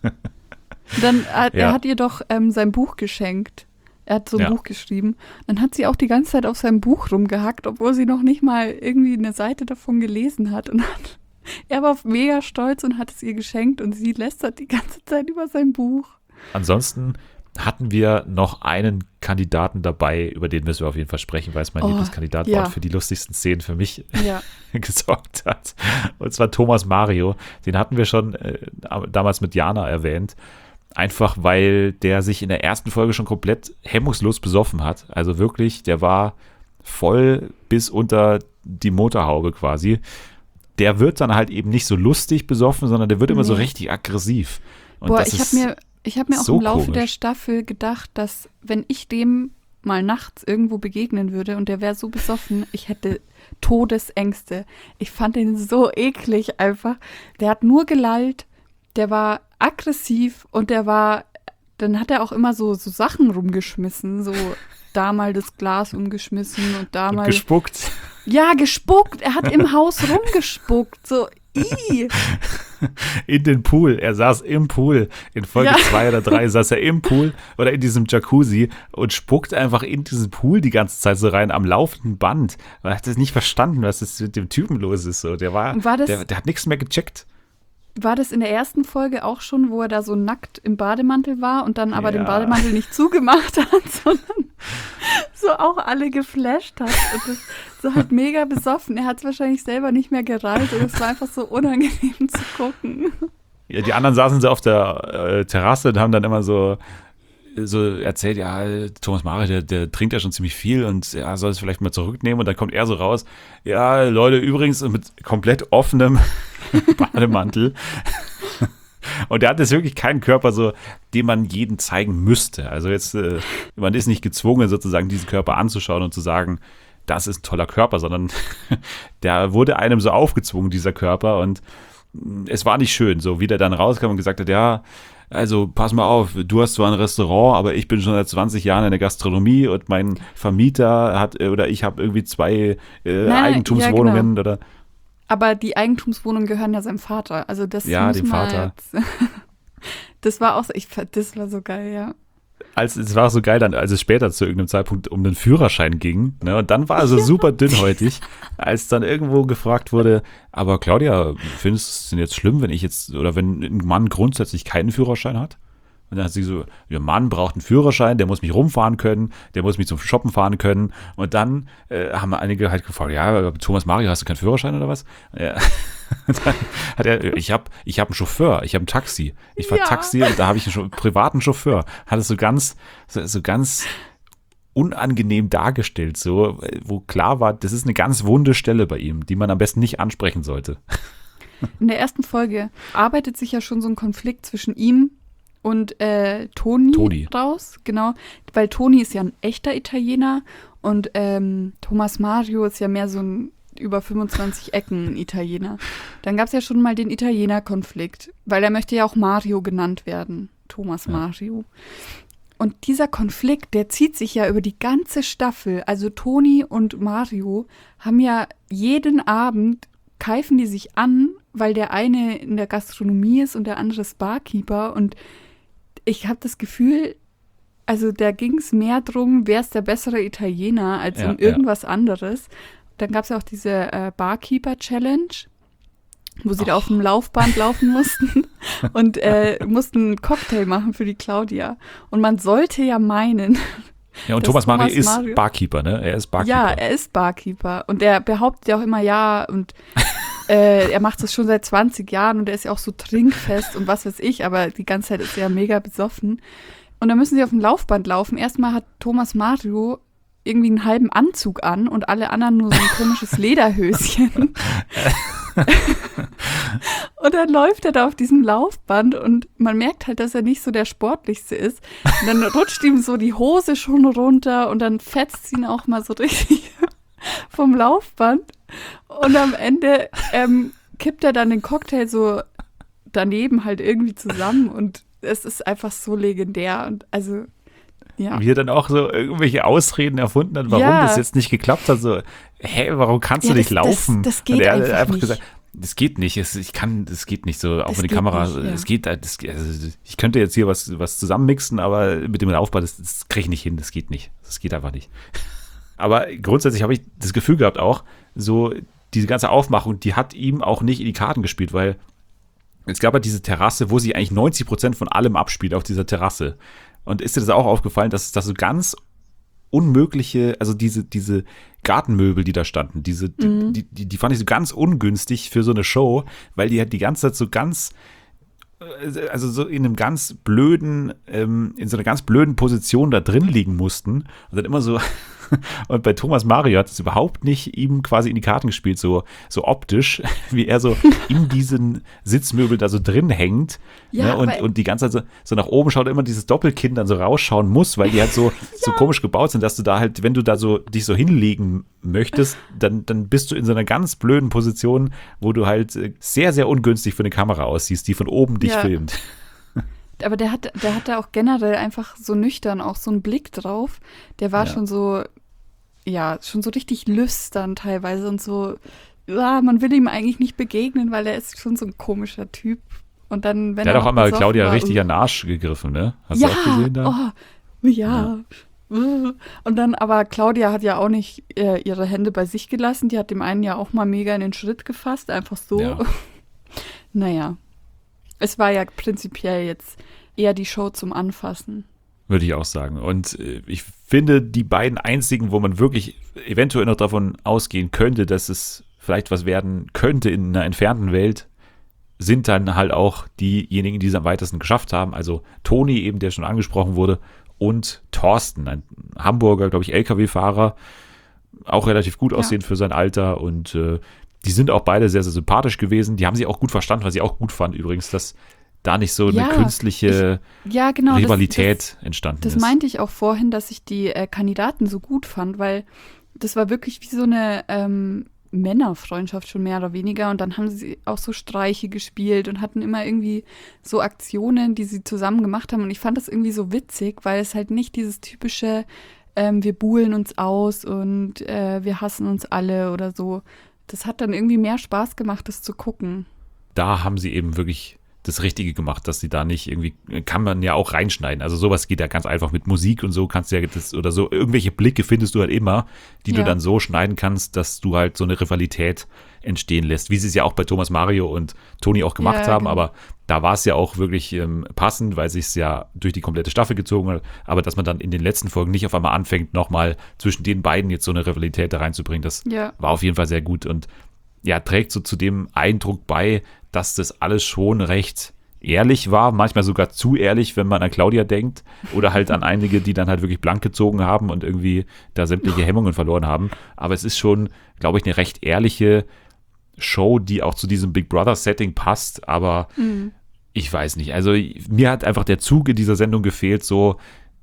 Dann hat, Ja. er hat ihr doch ähm, sein Buch geschenkt. Er hat so ein Ja. Buch geschrieben. Dann hat sie auch die ganze Zeit auf seinem Buch rumgehackt, obwohl sie noch nicht mal irgendwie eine Seite davon gelesen hat. Und hat, er war mega stolz und hat es ihr geschenkt und sie lästert die ganze Zeit über sein Buch. Ansonsten hatten wir noch einen Kandidaten dabei, über den müssen wir auf jeden Fall sprechen, weil es mein Oh, Lieblingskandidat ja. war und für die lustigsten Szenen für mich Ja. gesorgt hat. Und zwar Thomas Mario. Den hatten wir schon äh, damals mit Jana erwähnt. Einfach weil der sich in der ersten Folge schon komplett hemmungslos besoffen hat. Also wirklich, der war voll bis unter die Motorhaube quasi. Der wird dann halt eben nicht so lustig besoffen, sondern der wird immer so Nee. richtig aggressiv. Und Boah, das ich ist habe mir, ich hab mir auch so im Laufe komisch. der Staffel gedacht, dass wenn ich dem mal nachts irgendwo begegnen würde und der wäre so besoffen, ich hätte Todesängste. Ich fand ihn so eklig einfach. Der hat nur gelallt, der war aggressiv und der war, dann hat er auch immer so, so Sachen rumgeschmissen, so da mal das Glas umgeschmissen und da und mal. gespuckt. Ja, gespuckt. Er hat im Haus rumgespuckt. So, ih. In den Pool. Er saß im Pool. In Folge Ja. zwei oder drei saß er im Pool oder in diesem Jacuzzi und spuckt einfach in diesen Pool die ganze Zeit so rein am laufenden Band. Er hat das nicht verstanden, was das mit dem Typen los ist. So, der war, Und war das- der, der hat nichts mehr gecheckt. War das in der ersten Folge auch schon, wo er da so nackt im Bademantel war und dann aber Ja. den Bademantel nicht zugemacht hat, sondern so auch alle geflasht hat und das so halt mega besoffen. Er hat es wahrscheinlich selber nicht mehr gereilt und es war einfach so unangenehm zu gucken. Ja, die anderen saßen so auf der äh, Terrasse und haben dann immer so, so erzählt, ja, Thomas Mario, der, der trinkt ja schon ziemlich viel und ja, soll es vielleicht mal zurücknehmen. Und dann kommt er so raus, ja, Leute, übrigens mit komplett offenem Bademantel. Und der hat jetzt wirklich keinen Körper, so, den man jedem zeigen müsste. Also jetzt, äh, man ist nicht gezwungen, sozusagen diesen Körper anzuschauen und zu sagen, das ist ein toller Körper, sondern der wurde einem so aufgezwungen, dieser Körper. Und es war nicht schön, so wie der dann rauskam und gesagt hat, ja, also pass mal auf, du hast zwar ein Restaurant, aber ich bin schon seit zwanzig Jahren in der Gastronomie und mein Vermieter hat, äh, oder ich habe irgendwie zwei äh, Nein, Eigentumswohnungen ja, genau. oder Aber die Eigentumswohnungen gehören ja seinem Vater. Also das Ja, muss dem man Vater. Jetzt, das war auch so, ich, fand- das war so geil, ja. als es war so geil, dann, als es später zu irgendeinem Zeitpunkt um den Führerschein ging, ne, und dann war er so super dünnhäutig, als dann irgendwo gefragt wurde, aber Claudia, findest du es denn jetzt schlimm, wenn ich jetzt, oder wenn ein Mann grundsätzlich keinen Führerschein hat? Und dann hat sie so, der Mann braucht einen Führerschein, der muss mich rumfahren können, der muss mich zum Shoppen fahren können. Und dann äh, haben einige halt gefragt, ja, Thomas Mario, hast du keinen Führerschein oder was? Ja. Und dann hat er, ich habe ich hab einen Chauffeur, ich habe ein Taxi. Ich fahre Ja. Taxi und da habe ich einen Scho- privaten Chauffeur. Hat es so ganz, so, so ganz unangenehm dargestellt, so, wo klar war, das ist eine ganz wunde Stelle bei ihm, die man am besten nicht ansprechen sollte. In der ersten Folge arbeitet sich ja schon so ein Konflikt zwischen ihm und äh, Toni, Toni. raus, genau, weil Toni ist ja ein echter Italiener und ähm, Thomas Mario ist ja mehr so ein über fünfundzwanzig Ecken Italiener. Dann gab es ja schon mal den Italiener-Konflikt, weil er möchte ja auch Mario genannt werden, Thomas Ja. Mario. Und dieser Konflikt, der zieht sich ja über die ganze Staffel. Also Toni und Mario haben ja jeden Abend, keifen die sich an, weil der eine in der Gastronomie ist und der andere ist Barkeeper. Und ich habe das Gefühl, also da ging es mehr drum, wer ist der bessere Italiener, als Ja, um irgendwas anderes. Dann gab es ja auch diese äh, Barkeeper-Challenge, wo sie da auf dem Laufband laufen mussten und äh, mussten einen Cocktail machen für die Claudia. Und man sollte ja meinen, Ja, und dass Thomas Mario ist Mario- Barkeeper, ne? Er ist Barkeeper. Ja, er ist Barkeeper. Und er behauptet ja auch immer, ja, und äh, er macht das schon seit zwanzig Jahren und er ist ja auch so trinkfest und was weiß ich, aber die ganze Zeit ist er mega besoffen. Und dann müssen sie auf dem Laufband laufen. Erstmal hat Thomas Mario irgendwie einen halben Anzug an und alle anderen nur so ein komisches Lederhöschen. Und dann läuft er da auf diesem Laufband und man merkt halt, dass er nicht so der Sportlichste ist. Und dann rutscht ihm so die Hose schon runter und dann fetzt ihn auch mal so richtig vom Laufband. Und am Ende ähm, kippt er dann den Cocktail so daneben halt irgendwie zusammen und es ist einfach so legendär. Und also, ja. Wie er dann auch so irgendwelche Ausreden erfunden hat, warum Ja. das jetzt nicht geklappt hat. So, hä, warum kannst Ja, du nicht das- das- laufen? das geht Und er hat einfach einfach nicht. gesagt, das geht nicht, es, ich kann, das geht nicht so, auch Das mit der geht Kamera, nicht, ja. es geht, das, also ich könnte jetzt hier was, was zusammenmixen, aber mit dem Laufband, das, das kriege ich nicht hin, das geht nicht, das geht einfach nicht. Aber grundsätzlich habe ich das Gefühl gehabt auch, so diese ganze Aufmachung, die hat ihm auch nicht in die Karten gespielt, weil es gab ja diese Terrasse, wo sich eigentlich neunzig Prozent von allem abspielt auf dieser Terrasse. Und ist dir das auch aufgefallen, dass es da so ganz unmögliche, also diese, diese Gartenmöbel, die da standen, diese, Mhm. die, die, die fand ich so ganz ungünstig für so eine Show, weil die halt die ganze Zeit so ganz, äh, also so in einem ganz blöden, ähm, in so einer ganz blöden Position da drin liegen mussten und dann immer so, und bei Thomas Mario hat es überhaupt nicht ihm quasi in die Karten gespielt, so, so optisch, wie er so in diesen Sitzmöbel da so drin hängt, Ja, ne, und, aber- und die ganze Zeit so, so nach oben schaut, immer dieses Doppelkinn dann so rausschauen muss, weil die halt so, so komisch gebaut sind, dass du da halt, wenn du da so dich so hinlegen möchtest, dann, dann bist du in so einer ganz blöden Position, wo du halt äh, sehr, sehr ungünstig für eine Kamera aussiehst, die von oben dich Ja. filmt. Aber der hat, der hatte auch generell einfach so nüchtern auch so einen Blick drauf. Der war Ja. schon so, ja, schon so richtig lüstern teilweise und so, ja, man will ihm eigentlich nicht begegnen, weil er ist schon so ein komischer Typ. Und dann, wenn Der er hat auch noch einmal besoffen Claudia war, richtig uh, an den Arsch gegriffen, ne? Hast ja, du auch gesehen da? Oh, ja. Uh. Und dann, aber Claudia hat ja auch nicht äh, ihre Hände bei sich gelassen. Die hat dem einen ja auch mal mega in den Schritt gefasst, einfach so. Ja. Naja, es war ja prinzipiell jetzt eher die Show zum Anfassen. Würde ich auch sagen. Und äh, ich finde, die beiden einzigen, wo man wirklich eventuell noch davon ausgehen könnte, dass es vielleicht was werden könnte in einer entfernten Welt, sind dann halt auch diejenigen, die es am weitesten geschafft haben. Also Toni eben, der schon angesprochen wurde, und Thorsten, ein Hamburger, glaube ich, L K W-Fahrer, auch relativ gut Ja. aussehend für sein Alter. Und äh, die sind auch beide sehr, sehr sympathisch gewesen. Die haben sie auch gut verstanden, was ich auch gut fand übrigens, dass da nicht so eine Ja, künstliche Ja, genau. das- Rivalität das, entstanden Das ist. meinte ich auch vorhin, dass ich die äh, Kandidaten so gut fand, weil das war wirklich wie so eine ähm, Männerfreundschaft schon mehr oder weniger. Und dann haben sie auch so Streiche gespielt und hatten immer irgendwie so Aktionen, die sie zusammen gemacht haben. Und ich fand das irgendwie so witzig, weil es halt nicht dieses typische, ähm, wir buhlen uns aus und äh, wir hassen uns alle oder so. Das hat dann irgendwie mehr Spaß gemacht, das zu gucken. Da haben sie eben wirklich das Richtige gemacht, dass sie da nicht irgendwie, kann man ja auch reinschneiden. Also sowas geht ja ganz einfach mit Musik und so kannst du ja das, oder so, irgendwelche Blicke findest du halt immer, die du Ja. dann so schneiden kannst, dass du halt so eine Rivalität entstehen lässt, wie sie es ja auch bei Thomas Mario und Toni auch gemacht Ja, haben, genau. aber da war es ja auch wirklich ähm, passend, weil sich es ja durch die komplette Staffel gezogen hat, aber dass man dann in den letzten Folgen nicht auf einmal anfängt, nochmal zwischen den beiden jetzt so eine Rivalität da reinzubringen, das Ja. war auf jeden Fall sehr gut und ja, trägt so zu dem Eindruck bei, dass das alles schon recht ehrlich war, manchmal sogar zu ehrlich, wenn man an Claudia denkt oder halt an einige, die dann halt wirklich blank gezogen haben und irgendwie da sämtliche Hemmungen verloren haben. Aber es ist schon, glaube ich, eine recht ehrliche Show, die auch zu diesem Big Brother-Setting passt, aber Mhm. ich weiß nicht. Also mir hat einfach der Zug in dieser Sendung gefehlt, so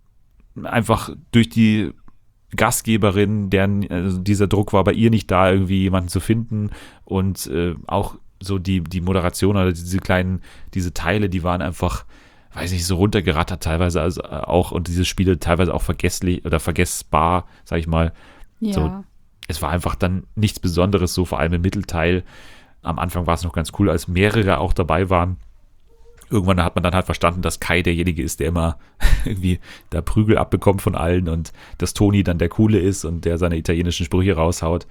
einfach durch die Gastgeberin, deren also dieser Druck war bei ihr nicht da, irgendwie jemanden zu finden und äh, auch so die, die Moderation oder diese kleinen, diese Teile, die waren einfach, weiß nicht, so runtergerattert teilweise also auch und diese Spiele teilweise auch vergesslich oder vergessbar, sag ich mal. Ja. So, es war einfach dann nichts Besonderes, so vor allem im Mittelteil. Am Anfang war es noch ganz cool, als mehrere auch dabei waren. Irgendwann hat man dann halt verstanden, dass Kai derjenige ist, der immer irgendwie da Prügel abbekommt von allen und dass Toni dann der Coole ist und der seine italienischen Sprüche raushaut.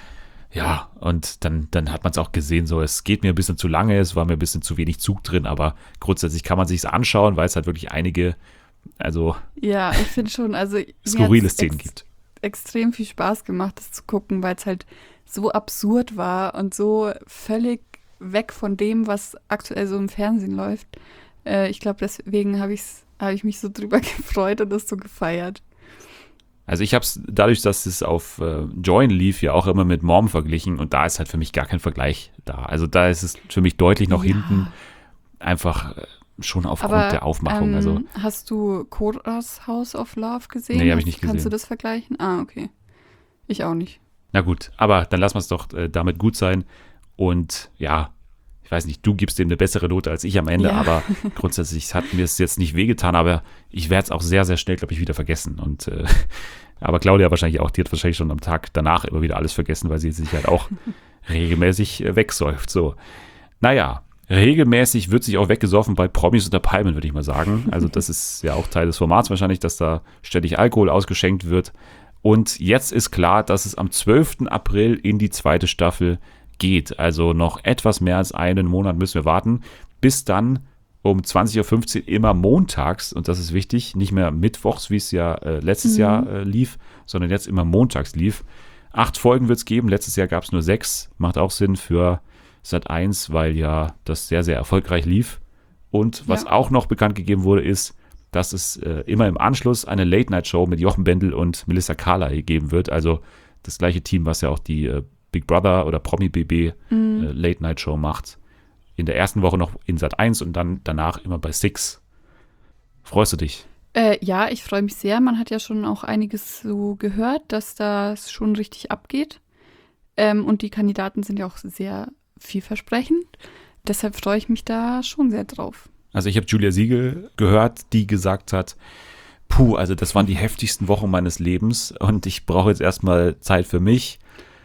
Ja, und dann, dann hat man es auch gesehen, so es geht mir ein bisschen zu lange, es war mir ein bisschen zu wenig Zug drin, aber grundsätzlich kann man sich es anschauen, weil es halt wirklich einige Also Ja, ich finde schon, also mir skurrile hat's Szenen ex- gibt. extrem viel Spaß gemacht, das zu gucken, weil es halt so absurd war und so völlig weg von dem, was aktuell so im Fernsehen läuft. Äh, ich glaube, deswegen habe hab ich mich so drüber gefreut und das so gefeiert. Also ich habe es dadurch, dass es auf äh, Join lief, ja auch immer mit Mom verglichen und da ist halt für mich gar kein Vergleich da. Also da ist es für mich deutlich noch Ja. hinten, einfach äh, schon aufgrund Aber der Aufmachung. ähm, Also hast du Kodas House of Love gesehen? Nee, hab ich nicht Kannst gesehen. du das vergleichen? Ah, okay. Ich auch nicht. na gut, aber dann lassen wir es doch äh, damit gut sein und ja, ich weiß nicht, du gibst dem eine bessere Note als ich am Ende, Ja. aber grundsätzlich hat mir es jetzt nicht wehgetan, aber ich werde es auch sehr, sehr schnell, glaube ich, wieder vergessen und äh, aber Claudia wahrscheinlich auch, die hat wahrscheinlich schon am Tag danach immer wieder alles vergessen, weil sie sich halt auch regelmäßig äh, wegsäuft, so. Naja, regelmäßig wird sich auch weggesoffen bei Promis unter Palmen, würde ich mal sagen. Also das ist ja auch Teil des Formats wahrscheinlich, dass da ständig Alkohol ausgeschenkt wird. Und jetzt ist klar, dass es am zwölften April in die zweite Staffel geht. Also noch etwas mehr als einen Monat müssen wir warten, bis dann um zwanzig Uhr fünfzehn immer montags, und das ist wichtig, nicht mehr mittwochs, wie es ja äh, letztes Mhm. Jahr äh, lief, sondern jetzt immer montags lief. Acht Folgen wird es geben, letztes Jahr gab es nur sechs, macht auch Sinn für Sat eins, weil ja das sehr, sehr erfolgreich lief. Und was Ja. auch noch bekannt gegeben wurde, ist, dass es äh, immer im Anschluss eine Late-Night-Show mit Jochen Bendel und Melissa Carley geben wird. Also das gleiche Team, was ja auch die äh, Big Brother oder Promi-B B Mhm. äh, Late-Night-Show macht. In der ersten Woche noch in Sat eins und dann danach immer bei Six. Freust du dich? Äh, ja, ich freue mich sehr. Man hat ja schon auch einiges so gehört, dass das schon richtig abgeht. Ähm, und die Kandidaten sind ja auch sehr vielversprechend. Deshalb freue ich mich da schon sehr drauf. Also ich habe Julia Siegel gehört, die gesagt hat, puh, also das waren die heftigsten Wochen meines Lebens und ich brauche jetzt erstmal Zeit für mich.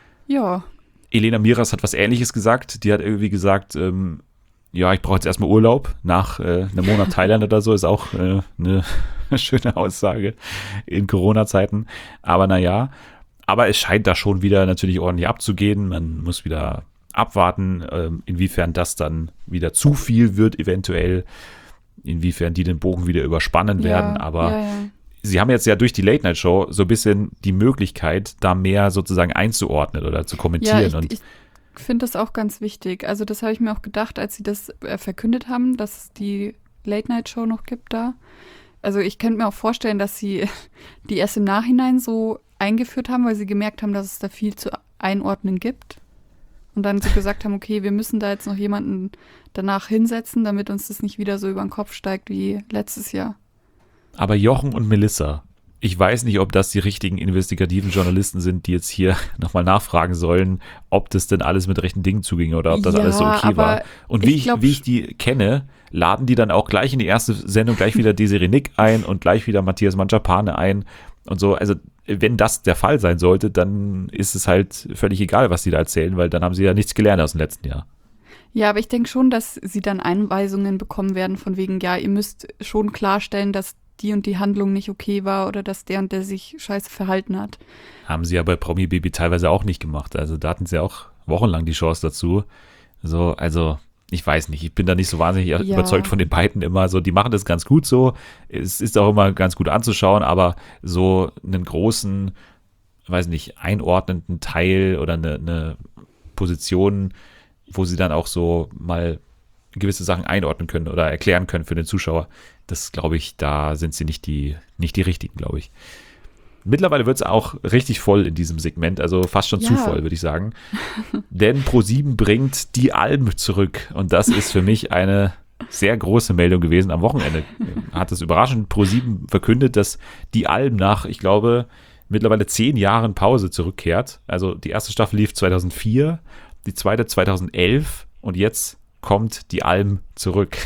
Ja, Elena Miras hat was Ähnliches gesagt. Die hat irgendwie gesagt, ähm, ja, ich brauche jetzt erstmal Urlaub nach äh, einem Monat Thailand oder so. Ist auch äh, eine schöne Aussage in Corona-Zeiten. Aber naja, aber es scheint da schon wieder natürlich ordentlich abzugehen. Man muss wieder abwarten, ähm, inwiefern das dann wieder zu viel wird eventuell. Inwiefern die den Bogen wieder überspannen werden. ja, Aber ja, ja. Sie haben jetzt ja durch die Late-Night-Show so ein bisschen die Möglichkeit, da mehr sozusagen einzuordnen oder zu kommentieren. Ja, ich, und ich finde das auch ganz wichtig. Also das habe ich mir auch gedacht, als sie das äh, verkündet haben, dass es die Late-Night-Show noch gibt da. Also ich könnte mir auch vorstellen, dass sie die erst im Nachhinein so eingeführt haben, weil sie gemerkt haben, dass es da viel zu einordnen gibt. Und dann so gesagt haben, okay, wir müssen da jetzt noch jemanden danach hinsetzen, damit uns das nicht wieder so über den Kopf steigt wie letztes Jahr. Aber Jochen und Melissa, ich weiß nicht, ob das die richtigen investigativen Journalisten sind, die jetzt hier nochmal nachfragen sollen, ob das denn alles mit rechten Dingen zuging oder ob das Ja, alles so okay aber war. Und wie ich ich, glaub, wie ich die kenne, laden die dann auch gleich in die erste Sendung gleich wieder Desiree Nick ein und gleich wieder Matthias Mangiapane ein und so. Also wenn das der Fall sein sollte, dann ist es halt völlig egal, was die da erzählen, weil dann haben sie ja nichts gelernt aus dem letzten Jahr. Ja, aber ich denke schon, dass sie dann Einweisungen bekommen werden von wegen, ja, ihr müsst schon klarstellen, dass die und die Handlung nicht okay war oder dass der und der sich scheiße verhalten hat. Haben sie ja bei Promi Baby teilweise auch nicht gemacht. Also da hatten sie auch wochenlang die Chance dazu. So, also ich weiß nicht, ich bin da nicht so wahnsinnig Ja. überzeugt von den beiden immer so. Die machen das ganz gut so. Es ist auch immer ganz gut anzuschauen, aber so einen großen, weiß nicht, einordnenden Teil oder eine, eine Position, wo sie dann auch so mal gewisse Sachen einordnen können oder erklären können für den Zuschauer. Das glaube ich, da sind sie nicht die, nicht die richtigen, glaube ich. Mittlerweile wird es auch richtig voll in diesem Segment, also fast schon Ja. zu voll, würde ich sagen. Denn ProSieben bringt die Alm zurück und das ist für mich eine sehr große Meldung gewesen. Am Wochenende hat es überraschend ProSieben verkündet, dass die Alm nach, ich glaube, mittlerweile zehn Jahren Pause zurückkehrt. Also die erste Staffel lief zweitausendvier, die zweite zweitausendelf und jetzt kommt die Alm zurück.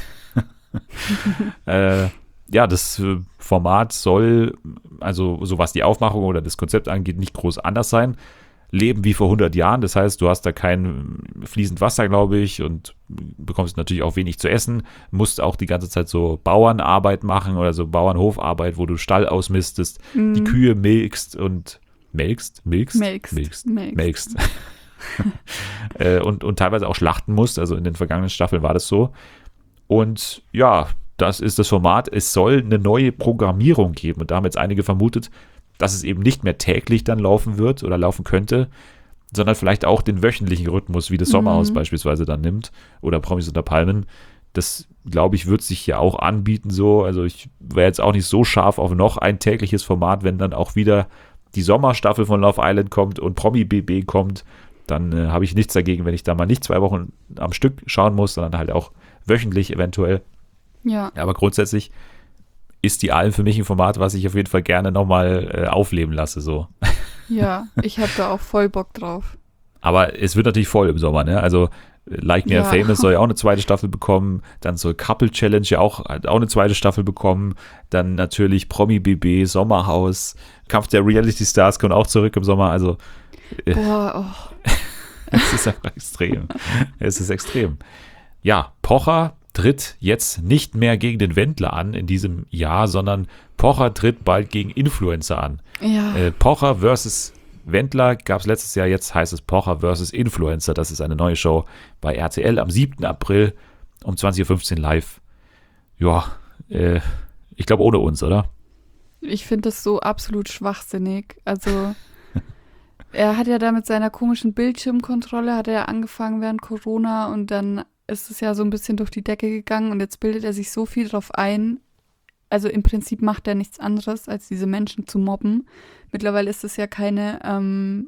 äh, ja, das äh, Format soll, also so was die Aufmachung oder das Konzept angeht, nicht groß anders sein. Leben wie vor hundert Jahren, das heißt, du hast da kein fließend Wasser, glaube ich, und bekommst natürlich auch wenig zu essen, musst auch die ganze Zeit so Bauernarbeit machen oder so Bauernhofarbeit, wo du Stall ausmistest, Mhm. die Kühe milkst und melkst, milkst, Melkst. milkst, Melkst. melkst. äh, und, und teilweise auch schlachten musst, also in den vergangenen Staffeln war das so. Und ja, das ist das Format, es soll eine neue Programmierung geben. Und da haben jetzt einige vermutet, dass es eben nicht mehr täglich dann laufen wird oder laufen könnte, sondern vielleicht auch den wöchentlichen Rhythmus, wie das Sommerhaus Mhm. beispielsweise dann nimmt oder Promis unter Palmen. Das, glaube ich, wird sich ja auch anbieten so. Also ich wäre jetzt auch nicht so scharf auf noch ein tägliches Format, wenn dann auch wieder die Sommerstaffel von Love Island kommt und Promi B B kommt, dann äh, habe ich nichts dagegen, wenn ich da mal nicht zwei Wochen am Stück schauen muss, sondern halt auch wöchentlich eventuell. Ja, Aber grundsätzlich ist die Alm für mich ein Format, was ich auf jeden Fall gerne nochmal äh, aufleben lasse. So. ja, ich habe da auch voll Bock drauf. Aber es wird natürlich voll im Sommer, ne? Also äh, Like Me Ja. Famous soll ja auch eine zweite Staffel bekommen, dann soll Couple Challenge ja auch, halt auch eine zweite Staffel bekommen, dann natürlich Promi B B, Sommerhaus, Kampf der Reality Stars kommt auch zurück im Sommer, also äh, Boah, oh. es ist einfach extrem. Es ist extrem. Ja, Pocher tritt jetzt nicht mehr gegen den Wendler an in diesem Jahr, sondern Pocher tritt bald gegen Influencer an. Ja, Äh, Pocher versus Wendler gab es letztes Jahr, jetzt heißt es Pocher versus Influencer. Das ist eine neue Show bei R T L am siebten April um zwanzig Uhr fünfzehn live. Ja, äh, ich glaube ohne uns, oder? ich finde das so absolut schwachsinnig. Also, er hat ja da mit seiner komischen Bildschirmkontrolle, hat er ja angefangen während Corona und dann ist es ja so ein bisschen durch die Decke gegangen und jetzt bildet er sich so viel drauf ein. Also im Prinzip macht er nichts anderes, als diese Menschen zu mobben. Mittlerweile ist es ja keine ähm,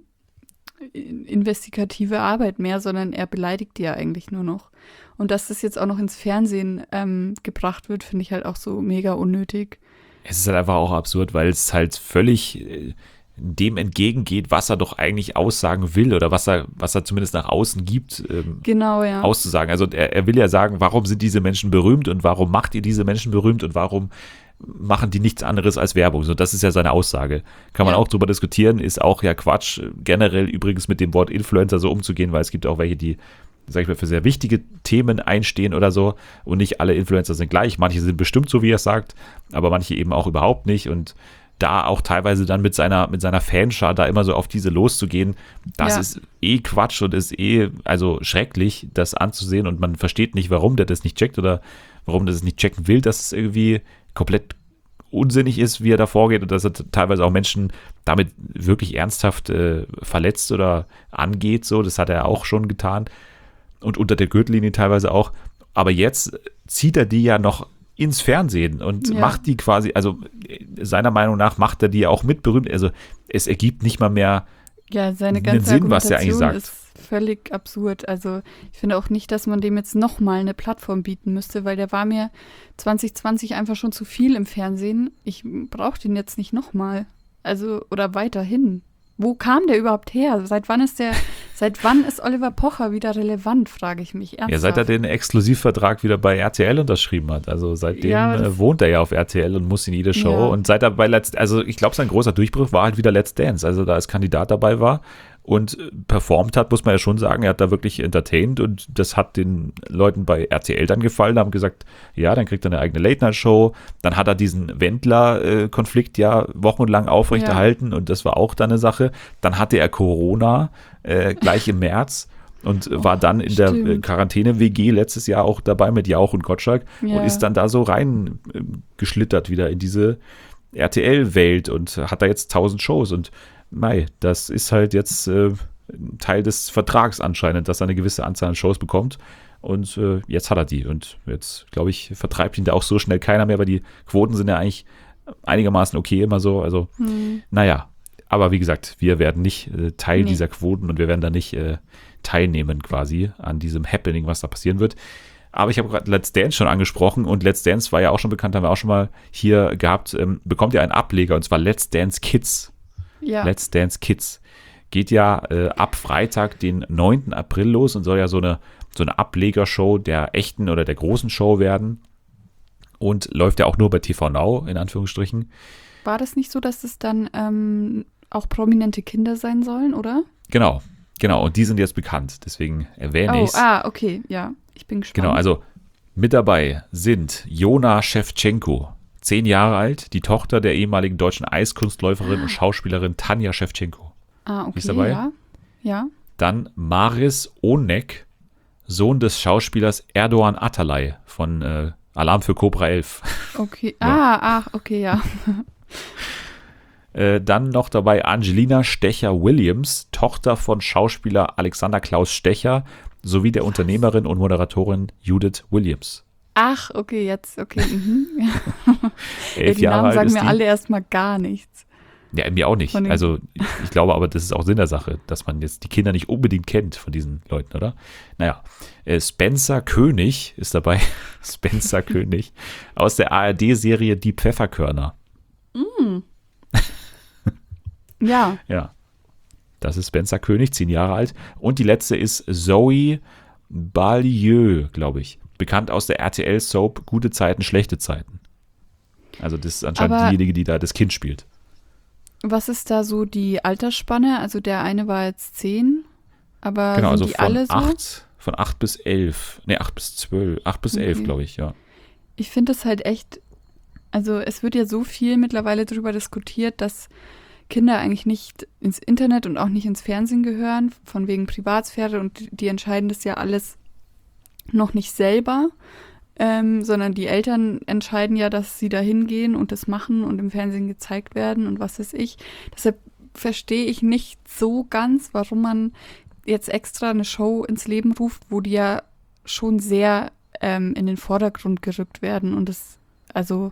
investigative Arbeit mehr, sondern er beleidigt die ja eigentlich nur noch. Und dass das jetzt auch noch ins Fernsehen ähm, gebracht wird, finde ich halt auch so mega unnötig. Es ist halt einfach auch absurd, weil es halt völlig äh, dem entgegengeht, was er doch eigentlich aussagen will oder was er, was er zumindest nach außen gibt, ähm, Genau, ja. auszusagen. Also er, er will ja sagen, warum sind diese Menschen berühmt und warum macht ihr diese Menschen berühmt und warum machen die nichts anderes als Werbung. So, das ist ja seine Aussage. Kann man Ja. auch drüber diskutieren, ist auch ja Quatsch, generell übrigens mit dem Wort Influencer so umzugehen, weil es gibt auch welche, die, sag ich mal, für sehr wichtige Themen einstehen oder so und nicht alle Influencer sind gleich. Manche sind bestimmt so, wie er es sagt, aber manche eben auch überhaupt nicht und da auch teilweise dann mit seiner, mit seiner Fanschar da immer so auf diese loszugehen, das Ja. ist eh Quatsch und ist eh, also schrecklich, das anzusehen und man versteht nicht, warum der das nicht checkt oder warum der das nicht checken will, dass es irgendwie komplett unsinnig ist, wie er da vorgeht und dass er t- teilweise auch Menschen damit wirklich ernsthaft äh, verletzt oder angeht, so, das hat er auch schon getan und unter der Gürtellinie teilweise auch, aber jetzt zieht er die ja noch ins Fernsehen und Ja. macht die quasi, also seiner Meinung nach macht er die ja auch mit berühmt, also es ergibt nicht mal mehr Ja, seine einen ganze Sinn, was er eigentlich Argumentation sagt. ist völlig absurd. Also ich finde auch nicht, dass man dem jetzt nochmal eine Plattform bieten müsste, weil der war mir zwanzig zwanzig einfach schon zu viel im Fernsehen. Ich brauche den jetzt nicht nochmal. Also, oder weiterhin. Wo kam der überhaupt her? Seit wann ist der, seit wann ist Oliver Pocher wieder relevant, frage ich mich ernsthaft. Ja, seit er den Exklusivvertrag wieder bei R T L unterschrieben hat. Also seitdem Ja, aber das- äh, wohnt er ja auf R T L und muss in jede Show. Ja. Und seit er bei Let's, also ich glaube, sein großer Durchbruch war halt wieder Let's Dance. Also da als Kandidat dabei war und äh, performt hat, muss man ja schon sagen. Er hat da wirklich entertained und das hat den Leuten bei R T L dann gefallen. Haben gesagt, ja, dann kriegt er eine eigene Late-Night-Show. Dann hat er diesen Wendler-Konflikt ja wochenlang aufrechterhalten und das war auch dann eine Sache. Dann hatte er Corona äh, gleich im März. Und Oh, war dann in der stimmt. äh, Quarantäne-W G letztes Jahr auch dabei mit Jauch und Gottschalk Ja. und ist dann da so rein äh, geschlittert wieder in diese R T L-Welt und hat da jetzt tausend Shows und mei, das ist halt jetzt äh, ein Teil des Vertrags anscheinend, dass er eine gewisse Anzahl an Shows bekommt und äh, jetzt hat er die und jetzt, glaube ich, vertreibt ihn da auch so schnell keiner mehr, weil die Quoten sind ja eigentlich einigermaßen okay immer so, also Hm. naja, aber wie gesagt, wir werden nicht äh, Teil Nee. dieser Quoten und wir werden da nicht äh, teilnehmen quasi an diesem Happening, was da passieren wird. Aber ich habe gerade Let's Dance schon angesprochen und Let's Dance war ja auch schon bekannt, haben wir auch schon mal hier gehabt, ähm, bekommt ja einen Ableger und zwar Let's Dance Kids. Ja. Let's Dance Kids. Geht ja äh, ab Freitag, den neunten April los und soll ja so eine, so eine Ablegershow der echten oder der großen Show werden. Und läuft ja auch nur bei T V Now, in Anführungsstrichen. War das nicht so, dass es dann ähm, auch prominente Kinder sein sollen, oder? Genau, genau. Und die sind jetzt bekannt, deswegen erwähne Oh, ich es. ah, okay, ja. Ich bin gespannt. Genau, also mit dabei sind Jona Schewtschenko, zehn Jahre alt, die Tochter der ehemaligen deutschen Eiskunstläuferin und Schauspielerin Tanja Schewtschenko. ah, okay, ist dabei? ja. Ja. Dann Maris Onek, Sohn des Schauspielers Erdoğan Atalay von äh, Alarm für Cobra elf. Okay, Ja. ah, ach, okay, ja. Äh, dann noch dabei Angelina Stecher-Williams, Tochter von Schauspieler Alexander Klaus Stecher, sowie der Unternehmerin und Moderatorin Judith Williams. Ach, okay, jetzt, okay. Mhm. Ja. Elf Die Jahre Namen alt sagen ist mir die. alle erstmal gar nichts. Ja, mir auch nicht. Von den- Also ich, ich glaube aber, das ist auch Sinn der Sache, dass man jetzt die Kinder nicht unbedingt kennt von diesen Leuten, oder? Naja, äh, Spencer König ist dabei. Spencer König aus der A R D-Serie Die Pfefferkörner. Ja, Ja, das ist Spencer König, zehn Jahre alt. Und die letzte ist Zoe Balieu, glaube ich. Bekannt aus der R T L-Soap Gute Zeiten, schlechte Zeiten. Also das ist anscheinend Aber- diejenige, die da das Kind spielt. was ist da so die Altersspanne? Also der eine war jetzt zehn, aber Genau, sind also die von alle so? acht, von acht bis elf. Ne, acht bis zwölf. acht bis elf, Okay. glaube ich, ja. Ich finde es halt echt, also es wird ja so viel mittlerweile darüber diskutiert, dass Kinder eigentlich nicht ins Internet und auch nicht ins Fernsehen gehören, von wegen Privatsphäre, und die- die entscheiden das ja alles noch nicht selber, ähm, sondern die Eltern entscheiden ja, dass sie da hingehen und das machen und im Fernsehen gezeigt werden und was weiß ich. Deshalb verstehe ich nicht so ganz, warum man jetzt extra eine Show ins Leben ruft, wo die ja schon sehr ähm, in den Vordergrund gerückt werden und das, also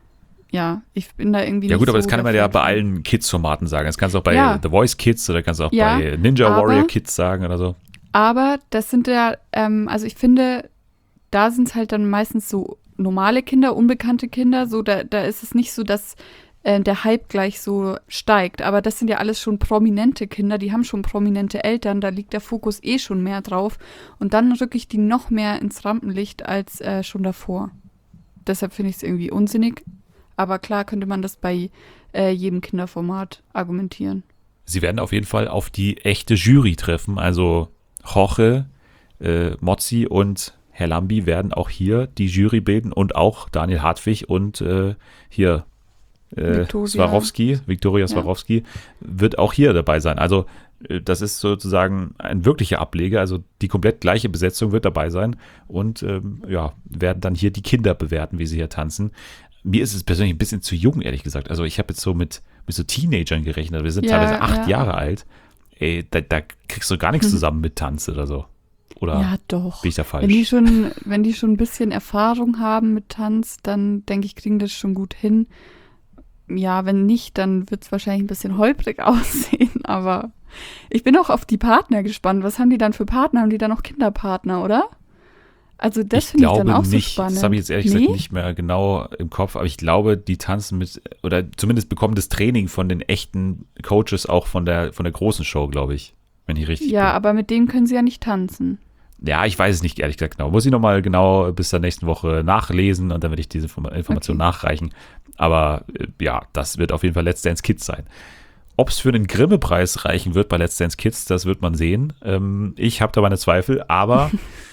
ja, ich bin da irgendwie Ja nicht gut, aber so das kann man der ja Fan bei von. allen Kids-Formaten sagen. Das kannst du auch bei Ja. The Voice Kids oder kannst du auch Ja, bei Ninja aber- Warrior Kids sagen oder so. Aber das sind ja, ähm, also ich finde, da sind es halt dann meistens so normale Kinder, unbekannte Kinder. So, da, da ist es nicht so, dass äh, der Hype gleich so steigt. Aber das sind ja alles schon prominente Kinder, die haben schon prominente Eltern, da liegt der Fokus eh schon mehr drauf. Und dann rücke ich die noch mehr ins Rampenlicht als äh, schon davor. Deshalb finde ich es irgendwie unsinnig. Aber klar könnte man das bei äh, jedem Kinderformat argumentieren. Sie werden auf jeden Fall auf die echte Jury treffen. Also Jorge, äh, Mozzi und Herr Lambi werden auch hier die Jury bilden und auch Daniel Hartwig und äh, hier äh, Victoria. Swarovski, Viktoria Ja. Swarovski wird auch hier dabei sein. Also äh, das ist sozusagen ein wirklicher Ableger. Also die komplett gleiche Besetzung wird dabei sein und ähm, ja, werden dann hier die Kinder bewerten, wie sie hier tanzen. Mir ist es persönlich ein bisschen zu jung, ehrlich gesagt. Also ich habe jetzt so mit, mit so Teenagern gerechnet. Wir sind Ja, teilweise acht ja. Jahre alt. Ey, da, da kriegst du gar nichts zusammen mit Tanz oder so. Oder Ja, doch. bin ich da Wenn die falsch? schon, wenn die schon ein bisschen Erfahrung haben mit Tanz, dann denke ich, kriegen das schon gut hin. Ja, wenn nicht, dann wird es wahrscheinlich ein bisschen holprig aussehen, aber ich bin auch auf die Partner gespannt. Was haben die dann für Partner? Haben die dann noch Kinderpartner, oder? Also das Ich finde ich glaube dann auch so nicht. spannend. Das habe ich jetzt ehrlich Nee? gesagt nicht mehr genau im Kopf, aber ich glaube, die tanzen mit, oder zumindest bekommen das Training von den echten Coaches auch von der, von der großen Show, glaube ich. Wenn ich richtig Ja, bin. aber mit denen können sie ja nicht tanzen. Ja, ich weiß es nicht, ehrlich gesagt, genau. Muss ich nochmal genau bis zur nächsten Woche nachlesen und dann werde ich diese Inform- Information Okay. nachreichen. Aber äh, ja, das wird auf jeden Fall Let's Dance Kids sein. Ob es für einen Grimme-Preis reichen wird bei Let's Dance Kids, das wird man sehen. Ähm, ich habe da meine Zweifel, aber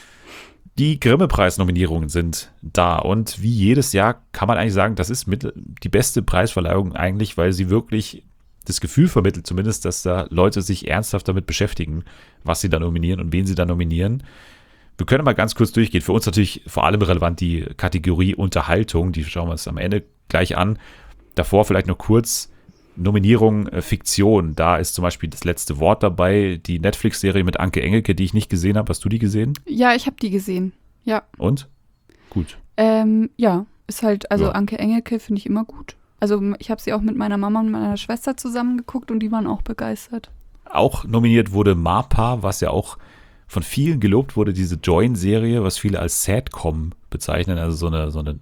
die Grimme-Preis-Nominierungen sind da. Und wie jedes Jahr kann man eigentlich sagen, das ist mit die beste Preisverleihung eigentlich, weil sie wirklich das Gefühl vermittelt zumindest, dass da Leute sich ernsthaft damit beschäftigen, was sie da nominieren und wen sie da nominieren. Wir können mal ganz kurz durchgehen. Für uns natürlich vor allem relevant die Kategorie Unterhaltung. Die schauen wir uns am Ende gleich an. Davor vielleicht noch kurz Nominierung äh, Fiktion. Da ist zum Beispiel das letzte Wort dabei. Die Netflix-Serie mit Anke Engelke, die ich nicht gesehen habe. Hast du die gesehen? Ja, ich habe die gesehen. Ja. Und? Gut. Ähm, ja, ist halt, also Ja. Anke Engelke finde ich immer gut. Also ich habe sie auch mit meiner Mama und meiner Schwester zusammen geguckt und die waren auch begeistert. Auch nominiert wurde MAPA, was ja auch von vielen gelobt wurde, diese Join-Serie, was viele als Sadcom bezeichnen, also so eine, so eine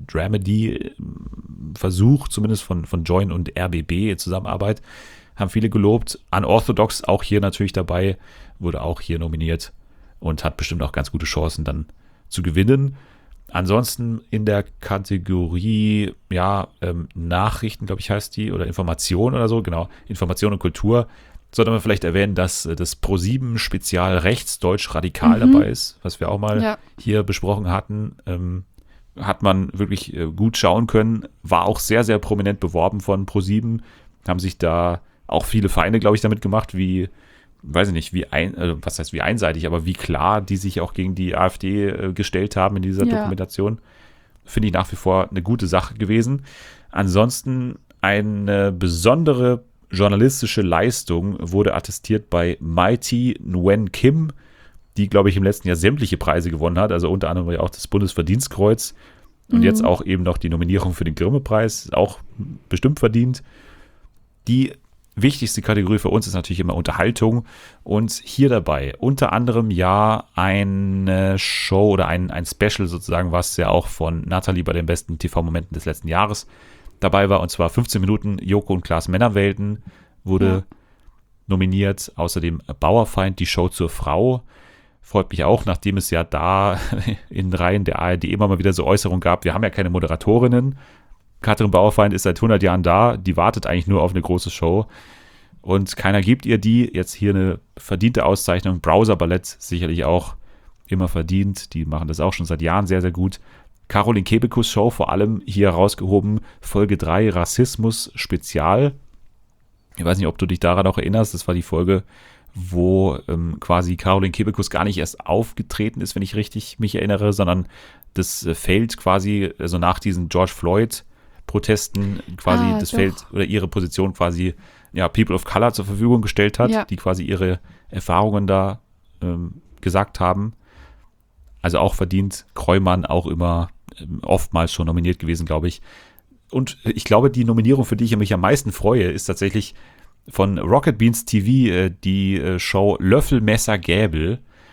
Dramedy-Versuch, zumindest von, von Join und R B B Zusammenarbeit, haben viele gelobt. Unorthodox auch hier natürlich dabei, wurde auch hier nominiert und hat bestimmt auch ganz gute Chancen dann zu gewinnen. Ansonsten in der Kategorie, ja, ähm, Nachrichten, glaube ich, heißt die, oder Information oder so, genau, Information und Kultur, sollte man vielleicht erwähnen, dass äh, das ProSieben Spezial Rechtsdeutsch Radikal Mhm. dabei ist, was wir auch mal Ja. hier besprochen hatten. Ähm, hat man wirklich äh, gut schauen können, war auch sehr, sehr prominent beworben von ProSieben, haben sich da auch viele Feinde, glaube ich, damit gemacht, wie weiß ich nicht, wie ein, also was heißt wie einseitig, aber wie klar die sich auch gegen die AfD äh, gestellt haben in dieser Ja. Dokumentation. finde ich nach wie vor eine gute Sache gewesen. Ansonsten eine besondere journalistische Leistung wurde attestiert bei Mighty Nguyen Kim, die, glaube ich, im letzten Jahr sämtliche Preise gewonnen hat, also unter anderem ja auch das Bundesverdienstkreuz und mhm. jetzt auch eben noch die Nominierung für den Grimme-Preis, auch bestimmt verdient. Die wichtigste Kategorie für uns ist natürlich immer Unterhaltung und hier dabei unter anderem ja eine Show oder ein, ein Special sozusagen, was ja auch von Nathalie bei den besten T V-Momenten des letzten Jahres dabei war, und zwar fünfzehn Minuten Joko und Klaas Männerwelten wurde ja. nominiert. Außerdem Bauerfeind, die Show zur Frau. Freut mich auch, nachdem es ja da in Reihen der A R D immer mal wieder so Äußerungen gab, wir haben ja keine Moderatorinnen. Katrin Bauerfeind ist seit hundert Jahren da, die wartet eigentlich nur auf eine große Show und keiner gibt ihr die. Jetzt hier eine verdiente Auszeichnung. Browser Ballett sicherlich auch immer verdient, die machen das auch schon seit Jahren sehr, sehr gut. Caroline Kebekus Show vor allem hier herausgehoben, Folge drei, Rassismus Spezial. Ich weiß nicht, ob du dich daran auch erinnerst, das war die Folge, wo ähm, quasi Caroline Kebekus gar nicht erst aufgetreten ist, wenn ich richtig mich erinnere, sondern das äh, Feld quasi, also nach diesen George Floyd Protesten quasi ah, das doch. Feld oder ihre Position quasi ja People of Color zur Verfügung gestellt hat, ja. die quasi ihre Erfahrungen da ähm, gesagt haben. Also auch verdient. Kreumann auch immer ähm, oftmals schon nominiert gewesen, glaube ich. Und ich glaube, die Nominierung, für die ich mich am meisten freue, ist tatsächlich von Rocket Beans T V äh, die äh, Show Löffel, Messer, Gäbel.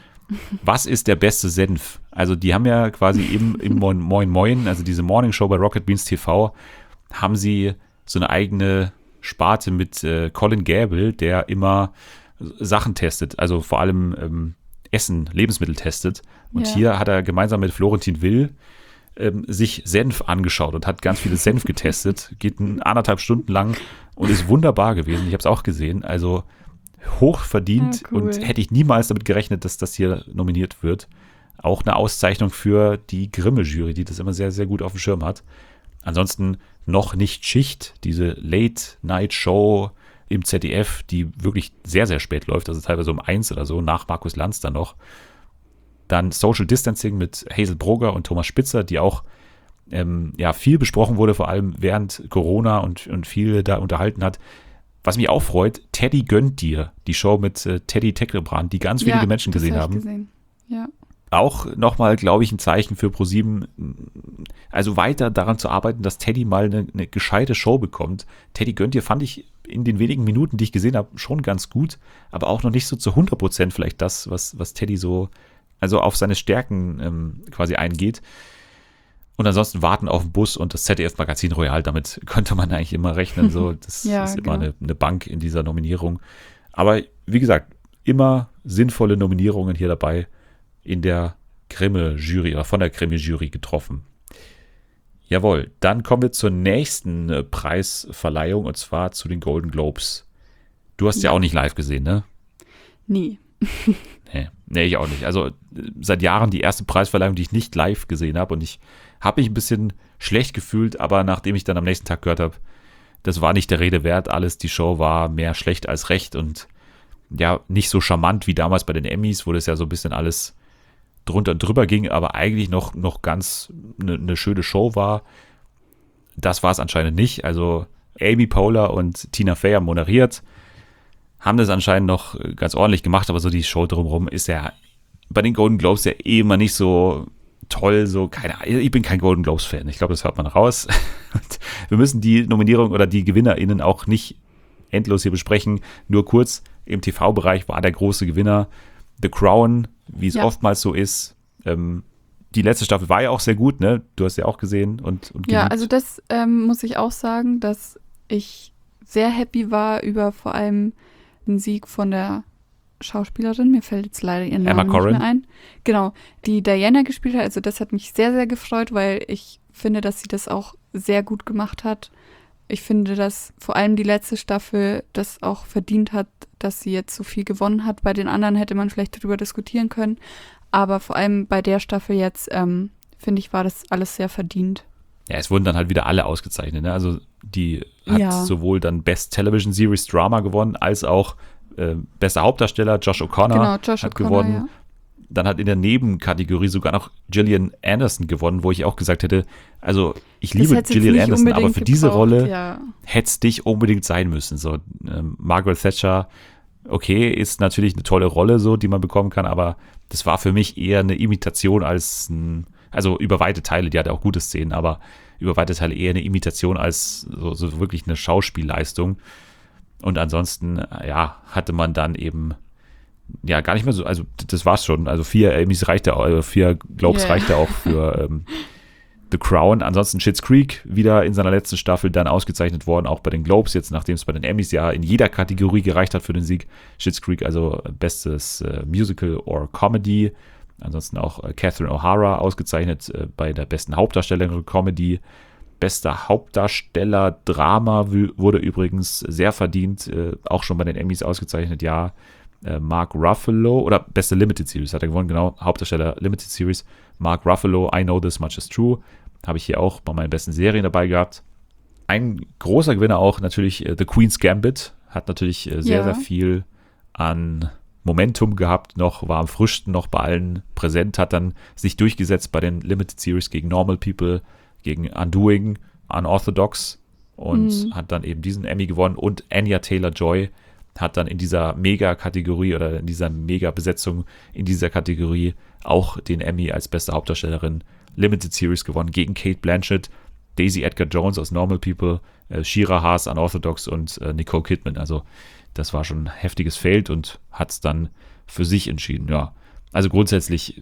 Was ist der beste Senf? Also die haben ja quasi im, im Moin Moin Moin, also diese Morning Show bei Rocket Beans T V, haben sie so eine eigene Sparte mit äh, Colin Gäbel, der immer Sachen testet, also vor allem ähm, Essen, Lebensmittel testet. Und ja. hier hat er gemeinsam mit Florentin Will ähm, sich Senf angeschaut und hat ganz viele Senf getestet. Geht ein, anderthalb Stunden lang und ist wunderbar gewesen. Ich habe es auch gesehen. Also hoch verdient ja, cool. und hätte ich niemals damit gerechnet, dass das hier nominiert wird. Auch eine Auszeichnung für die Grimme-Jury, die das immer sehr, sehr gut auf dem Schirm hat. Ansonsten noch nicht Schicht, diese Late-Night-Show im Z D F, die wirklich sehr, sehr spät läuft, also teilweise um eins oder so, nach Markus Lanz dann noch. Dann Social Distancing mit Hazel Brugger und Thomas Spitzer, die auch ähm, ja, viel besprochen wurde, vor allem während Corona und, und viel da unterhalten hat. Was mich auch freut, Teddy gönnt dir, die Show mit äh, Teddy Tecklebrand, die ganz wenige ja, Menschen gesehen das hab haben. ich gesehen. Ja. Auch nochmal, glaube ich, ein Zeichen für ProSieben, also weiter daran zu arbeiten, dass Teddy mal eine, eine gescheite Show bekommt. Teddy gönnt dir fand ich in den wenigen Minuten, die ich gesehen habe, schon ganz gut, aber auch noch nicht so zu hundert Prozent vielleicht das, was, was Teddy so, also auf seine Stärken ähm, quasi eingeht. Und ansonsten warten auf den Bus und das Z D F-Magazin Royal, damit könnte man eigentlich immer rechnen. So, das ja, ist immer genau. eine, eine Bank in dieser Nominierung. Aber wie gesagt, immer sinnvolle Nominierungen hier dabei in der Grimme-Jury oder von der Grimme-Jury getroffen. Jawohl, dann kommen wir zur nächsten äh, Preisverleihung und zwar zu den Golden Globes. Du hast ja, ja auch nicht live gesehen, ne? Nie. Nee, nee, ich auch nicht. Also seit Jahren die erste Preisverleihung, die ich nicht live gesehen habe und ich habe mich ein bisschen schlecht gefühlt, aber nachdem ich dann am nächsten Tag gehört habe, das war nicht der Rede wert, alles, die Show war mehr schlecht als recht und ja, nicht so charmant wie damals bei den Emmys, wo das ja so ein bisschen alles drunter und drüber ging, aber eigentlich noch, noch ganz eine, eine schöne Show war. Das war es anscheinend nicht. Also Amy Poehler und Tina Fey haben moderiert, haben das anscheinend noch ganz ordentlich gemacht, aber so die Show drumherum ist ja bei den Golden Globes ja eh immer nicht so toll, so keine Ahnung. Ich bin kein Golden Globes-Fan, ich glaube, das hört man raus. Und wir müssen die Nominierung oder die GewinnerInnen auch nicht endlos hier besprechen. Nur kurz, im T V-Bereich war der große Gewinner The Crown, wie es ja. oftmals so ist. Ähm, die letzte Staffel war ja auch sehr gut, ne? Du hast ja auch gesehen und, und ja, also das ähm, muss ich auch sagen, dass ich sehr happy war über vor allem den Sieg von der Schauspielerin, mir fällt jetzt leider ihr Name nicht mehr ein. Genau, die Diana gespielt hat, also das hat mich sehr, sehr gefreut, weil ich finde, dass sie das auch sehr gut gemacht hat. Ich finde, dass vor allem die letzte Staffel das auch verdient hat, dass sie jetzt so viel gewonnen hat. Bei den anderen hätte man vielleicht darüber diskutieren können, aber vor allem bei der Staffel jetzt, ähm, finde ich, war das alles sehr verdient. Ja, es wurden dann halt wieder alle ausgezeichnet, ne? Also die hat ja. sowohl dann Best Television Series Drama gewonnen, als auch äh, bester Hauptdarsteller, Josh O'Connor genau, Josh hat O'Connor, gewonnen. Ja. dann hat in der Nebenkategorie sogar noch Gillian Anderson gewonnen, wo ich auch gesagt hätte, also ich Das liebe hätt's jetzt Gillian nicht Anderson, aber unbedingt für diese gebraucht, Rolle ja. hätte es nicht unbedingt sein müssen. So, ähm, Margaret Thatcher, okay, ist natürlich eine tolle Rolle, so, die man bekommen kann, aber das war für mich eher eine Imitation als ein, also über weite Teile, die hatte auch gute Szenen, aber über weite Teile eher eine Imitation als so, so wirklich eine Schauspielleistung. Und ansonsten, ja, hatte man dann eben ja gar nicht mehr so, also das war's schon. Also vier Emmys reicht ja auch, also vier Globes Yeah. reicht ja auch für ähm, The Crown. Ansonsten Schitt's Creek wieder in seiner letzten Staffel dann ausgezeichnet worden, auch bei den Globes jetzt, nachdem es bei den Emmys ja in jeder Kategorie gereicht hat für den Sieg. Schitt's Creek, also bestes äh, Musical or Comedy. Ansonsten auch äh, Catherine O'Hara ausgezeichnet äh, bei der besten Hauptdarstellerin Comedy. Bester Hauptdarsteller Drama w- wurde übrigens sehr verdient, äh, auch schon bei den Emmys ausgezeichnet, ja. Äh, Mark Ruffalo, oder beste Limited Series hat er gewonnen, genau, Hauptdarsteller Limited Series. Mark Ruffalo, I Know This Much Is True, habe ich hier auch bei meinen besten Serien dabei gehabt. Ein großer Gewinner auch natürlich äh, The Queen's Gambit, hat natürlich äh, sehr, Ja. sehr viel an Momentum gehabt, noch war am frischsten noch bei allen präsent, hat dann sich durchgesetzt bei den Limited Series gegen Normal People, gegen Undoing, Unorthodox und Mhm. hat dann eben diesen Emmy gewonnen und Anya Taylor-Joy hat dann in dieser Mega-Kategorie oder in dieser Mega-Besetzung in dieser Kategorie auch den Emmy als beste Hauptdarstellerin Limited Series gewonnen gegen Cate Blanchett, Daisy Edgar-Jones aus Normal People, äh, Shira Haas, Unorthodox und äh, Nicole Kidman. Also das war schon ein heftiges Feld und hat es dann für sich entschieden. Ja, also grundsätzlich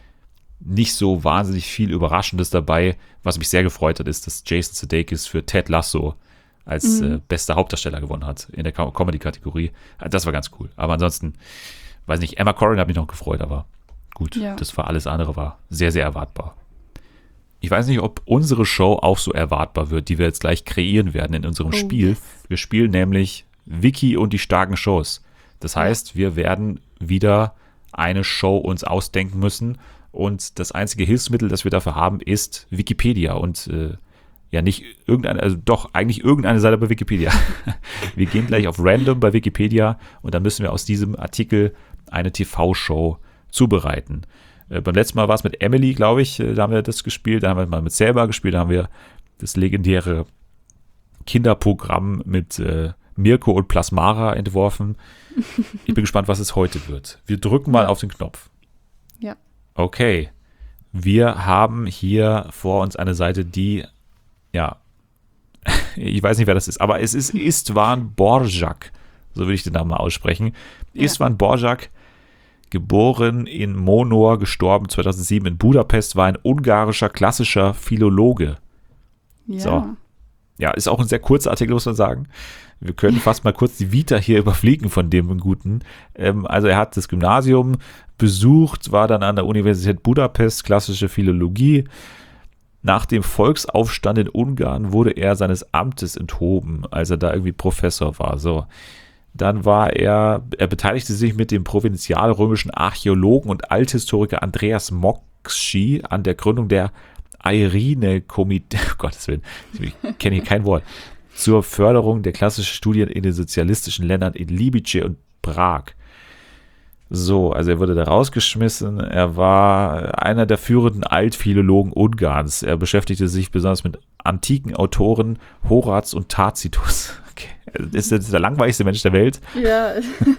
nicht so wahnsinnig viel Überraschendes dabei. Was mich sehr gefreut hat, ist, dass Jason Sudeikis für Ted Lasso als Mhm. äh, bester Hauptdarsteller gewonnen hat in der Co- Comedy-Kategorie. Also das war ganz cool. Aber ansonsten, weiß nicht, Emma Corrin hat mich noch gefreut, aber gut, Ja. das war alles andere, war sehr, sehr erwartbar. Ich weiß nicht, ob unsere Show auch so erwartbar wird, die wir jetzt gleich kreieren werden in unserem Oh, Spiel. yes. Wir spielen nämlich Wiki und die starken Shows. Das heißt, wir werden wieder eine Show uns ausdenken müssen und das einzige Hilfsmittel, das wir dafür haben, ist Wikipedia und äh, ja nicht irgendeine, also doch eigentlich irgendeine Seite bei Wikipedia. Wir gehen gleich auf Random bei Wikipedia und dann müssen wir aus diesem Artikel eine T V-Show zubereiten. Äh, beim letzten Mal war es mit Emily, glaube ich, äh, da haben wir das gespielt, da haben wir mal mit Selma gespielt, da haben wir das legendäre Kinderprogramm mit äh, Mirko und Plasmara entworfen. Ich bin gespannt, was es heute wird. Wir drücken mal auf den Knopf. Ja. Okay. Wir haben hier vor uns eine Seite, die, ja, ich weiß nicht, wer das ist, aber es ist Istvan Borjak. So würde ich den Namen mal aussprechen. Ja. Istvan Borjak, geboren in Monor, gestorben zweitausendsieben in Budapest, war ein ungarischer klassischer Philologe. Ja. So. Ja, ist auch ein sehr kurzer Artikel, muss man sagen. Wir können fast mal kurz die Vita hier überfliegen von dem Guten. Ähm, also er hat das Gymnasium besucht, war dann an der Universität Budapest, klassische Philologie. Nach dem Volksaufstand in Ungarn wurde er seines Amtes enthoben, als er da irgendwie Professor war. So. Dann war er, er beteiligte sich mit dem provinzialrömischen Archäologen und Althistoriker Andreas Mokschi an der Gründung der Irine-Komitee, oh Gottes Willen, ich kenne hier kein Wort, zur Förderung der klassischen Studien in den sozialistischen Ländern in Libice und Prag. So, also er wurde da rausgeschmissen. Er war einer der führenden Altphilologen Ungarns. Er beschäftigte sich besonders mit antiken Autoren Horaz und Tacitus. Okay. Das ist der langweiligste Mensch der Welt. Ja.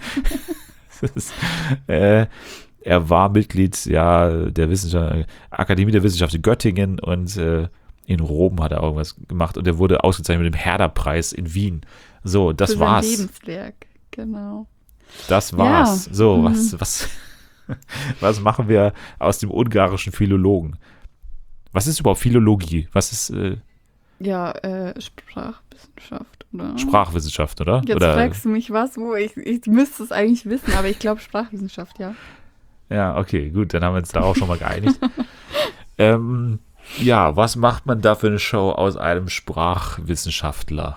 Das ist, äh, er war Mitglied ja, der Wissenschaft, Akademie der Wissenschaft in Göttingen und äh, in Rom hat er irgendwas gemacht und er wurde ausgezeichnet mit dem Herder-Preis in Wien. So, das Für sein war's. Lebenswerk, genau. Das war's. Ja. So, Mhm. was, was, was machen wir aus dem ungarischen Philologen? Was ist überhaupt Philologie? Was ist äh, Ja, äh, Sprachwissenschaft, oder? Sprachwissenschaft, oder? Jetzt oder fragst du mich was, wo ich, ich müsste es eigentlich wissen, aber ich glaube Sprachwissenschaft, ja. Ja, okay, gut, dann haben wir uns da auch schon mal geeinigt. ähm, ja, was macht man da für eine Show aus einem Sprachwissenschaftler?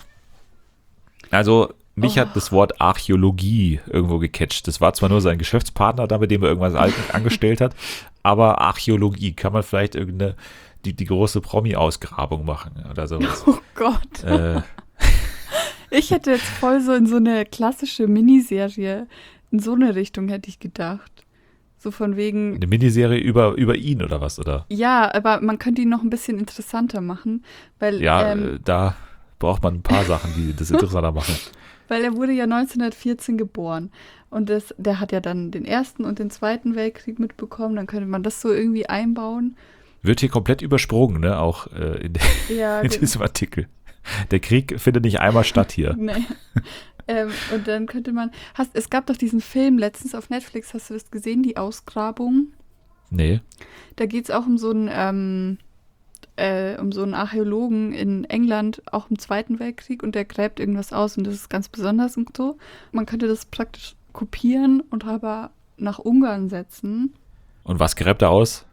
Also, mich Oh. hat das Wort Archäologie irgendwo gecatcht. Das war zwar nur sein Geschäftspartner, da mit dem er irgendwas Altes angestellt hat, aber Archäologie, kann man vielleicht irgendeine, die, die große Promi-Ausgrabung machen oder sowas. Oh Gott. äh, Ich hätte jetzt voll so in so eine klassische Miniserie, in so eine Richtung hätte ich gedacht. So von wegen, Eine Miniserie über, über ihn oder was, oder? ja, aber man könnte ihn noch ein bisschen interessanter machen, weil, Ja, ähm, äh, da braucht man ein paar Sachen, die das interessanter machen. weil er wurde ja neunzehnhundertvierzehn geboren und das, der hat ja dann den Ersten und den Zweiten Weltkrieg mitbekommen, dann könnte man das so irgendwie einbauen. Wird hier komplett übersprungen, ne? Auch äh, in, Ja, in gen- diesem Artikel. Der Krieg findet nicht einmal statt hier. nee. ähm, und dann könnte man, hast, es gab doch diesen Film letztens auf Netflix, hast du das gesehen, die Ausgrabung? Nee. Da geht es auch um so einen, ähm, äh, um so einen Archäologen in England, auch im Zweiten Weltkrieg, und der gräbt irgendwas aus und das ist ganz besonders und so. Man könnte das praktisch kopieren und aber nach Ungarn setzen. Und was gräbt er aus?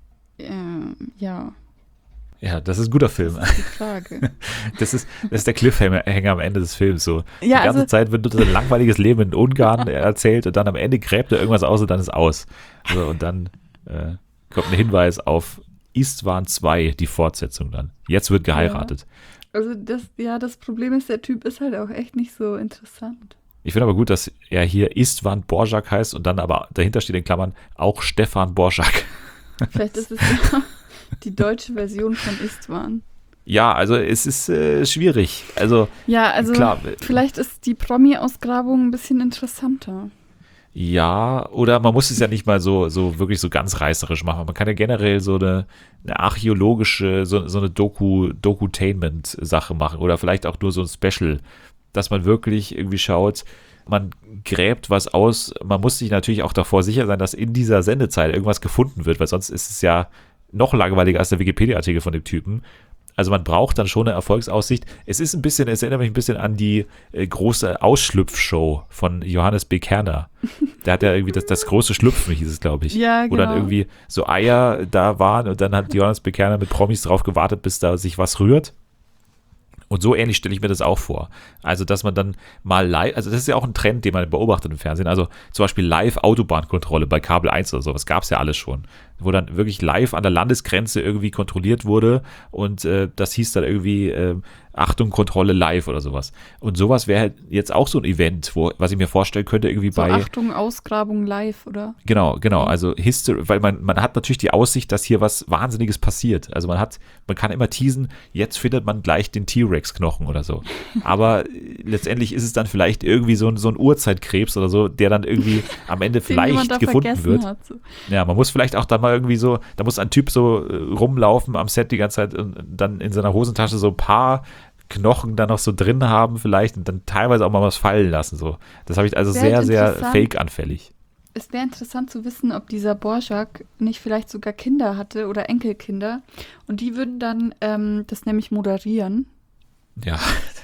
Ähm, ja, Ja, das ist ein guter Film. das ist die Frage. Das ist, das ist der Cliffhanger am Ende des Films. So. Die Ja, ganze also- Zeit wird nur ein langweiliges Leben in Ungarn erzählt und dann am Ende gräbt er irgendwas aus und dann ist aus. So, und dann äh, kommt ein Hinweis auf Istvan zwei, die Fortsetzung dann. Jetzt wird geheiratet. Also das, ja, das Problem ist, der Typ ist halt auch echt nicht so interessant. Ich finde aber gut, dass er hier Istvan Borjak heißt und dann aber dahinter steht in Klammern auch Stefan Borjak. Vielleicht ist es ja die deutsche Version von Istvan. Ja, also es ist äh, schwierig. Also Ja, also klar, vielleicht ist die Promi-Ausgrabung ein bisschen interessanter. ja, oder man muss es ja nicht mal so, so wirklich so ganz reißerisch machen. Man kann ja generell so eine, eine archäologische, so, so eine Doku, Dokutainment-Sache machen oder vielleicht auch nur so ein Special, dass man wirklich irgendwie schaut, man gräbt was aus. Man muss sich natürlich auch davor sicher sein, dass in dieser Sendezeit irgendwas gefunden wird, weil sonst ist es ja noch langweiliger als der Wikipedia-Artikel von dem Typen. Also man braucht dann schon eine Erfolgsaussicht. Es ist ein bisschen, es erinnert mich ein bisschen an die äh, große Ausschlüpfshow von Johannes B. Kerner. Der hat ja irgendwie das, das große Schlüpfen, hieß es, glaube ich. Ja, Wo dann genau. irgendwie so Eier da waren und dann hat Johannes B. Kerner mit Promis drauf gewartet, bis da sich was rührt. Und so ähnlich stelle ich mir das auch vor. Also, dass man dann mal live, also das ist ja auch ein Trend, den man beobachtet im Fernsehen. Also zum Beispiel Live-Autobahnkontrolle bei Kabel eins oder so, das gab es ja alles schon. Wo dann wirklich live an der Landesgrenze irgendwie kontrolliert wurde und äh, das hieß dann irgendwie äh, Achtung, Kontrolle live oder sowas. Und sowas wäre halt jetzt auch so ein Event, wo, was ich mir vorstellen könnte, irgendwie So bei. Achtung, Ausgrabung live, oder? Genau, genau. Also History, weil man, man hat natürlich die Aussicht, dass hier was Wahnsinniges passiert. Also man hat, man kann immer teasen, jetzt findet man gleich den T-Rex-Knochen oder so. Aber letztendlich ist es dann vielleicht irgendwie so ein, so ein Urzeitkrebs oder so, der dann irgendwie am Ende Den jemand vielleicht da gefunden vergessen wird. Hat, so. Ja, man muss vielleicht auch dann mal irgendwie so, da muss ein Typ so äh, rumlaufen am Set die ganze Zeit und dann in seiner Hosentasche so ein paar Knochen dann noch so drin haben vielleicht und dann teilweise auch mal was fallen lassen. So. Das habe ich also Wäre sehr, halt sehr interessant. fake-anfällig. Es wäre interessant zu wissen, ob dieser Borjak nicht vielleicht sogar Kinder hatte oder Enkelkinder. Und die würden dann ähm, das nämlich moderieren. Ja.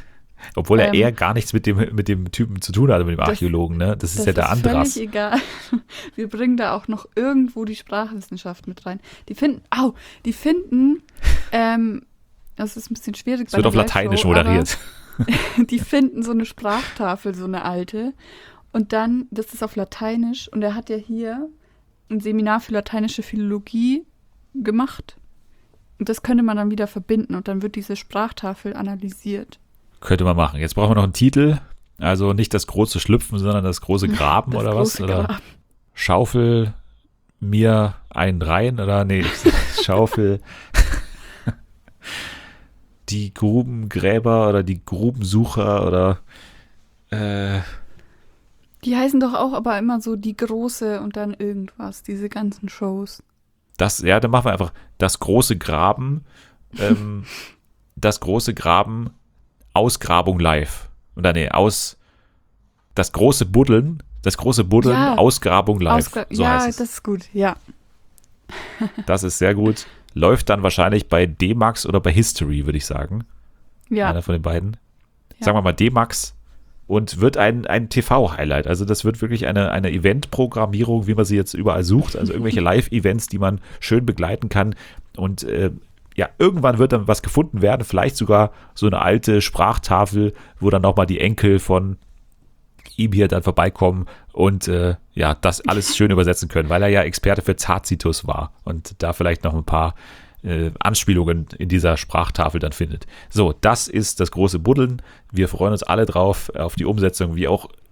Obwohl er Ähm, eher gar nichts mit dem, mit dem Typen zu tun hatte, mit dem das- Archäologen, ne? Das ist Das ja der Andras. völlig egal. Wir bringen da auch noch irgendwo die Sprachwissenschaft mit rein. Die finden, au, die finden, ähm, das ist ein bisschen schwierig. Es wird auf Lateinisch moderiert. Die finden so eine Sprachtafel, so eine alte. Und dann, das ist auf Lateinisch. Und er hat ja hier ein Seminar für lateinische Philologie gemacht. Und das könnte man dann wieder verbinden. Und dann wird diese Sprachtafel analysiert. Könnte man machen. Jetzt brauchen wir noch einen Titel. Also nicht das große Schlüpfen, sondern das große Graben Das oder was? große Oder Graben. Schaufel mir einen rein oder nee, Schaufel die Grubengräber oder die Grubensucher oder äh, Die heißen doch auch aber immer so die große und dann irgendwas, diese ganzen Shows. das, ja, dann machen wir einfach das große Graben, ähm, das große Graben, Ausgrabung live. Oder nee, aus, das große Buddeln, das große Buddeln, Ja. Ausgrabung live. Ausgra- so ja, heißt das es. ist gut, ja. Das ist sehr gut. Läuft dann wahrscheinlich bei D-Max oder bei History, würde ich sagen. Ja, Einer von den beiden. Ja. Sagen wir mal D-Max. Und wird ein, ein T V-Highlight. Also das wird wirklich eine, eine Event-Programmierung, wie man sie jetzt überall sucht. Also irgendwelche Live-Events, die man schön begleiten kann. Und äh, ja, irgendwann wird dann was gefunden werden. Vielleicht sogar so eine alte Sprachtafel, wo dann nochmal die Enkel von ihm hier dann vorbeikommen und äh, ja, das alles schön übersetzen können, weil er ja Experte für Tacitus war und da vielleicht noch ein paar äh, Anspielungen in dieser Sprachtafel dann findet. So, das ist das große Buddeln. Wir freuen uns alle drauf auf die Umsetzung, wie auch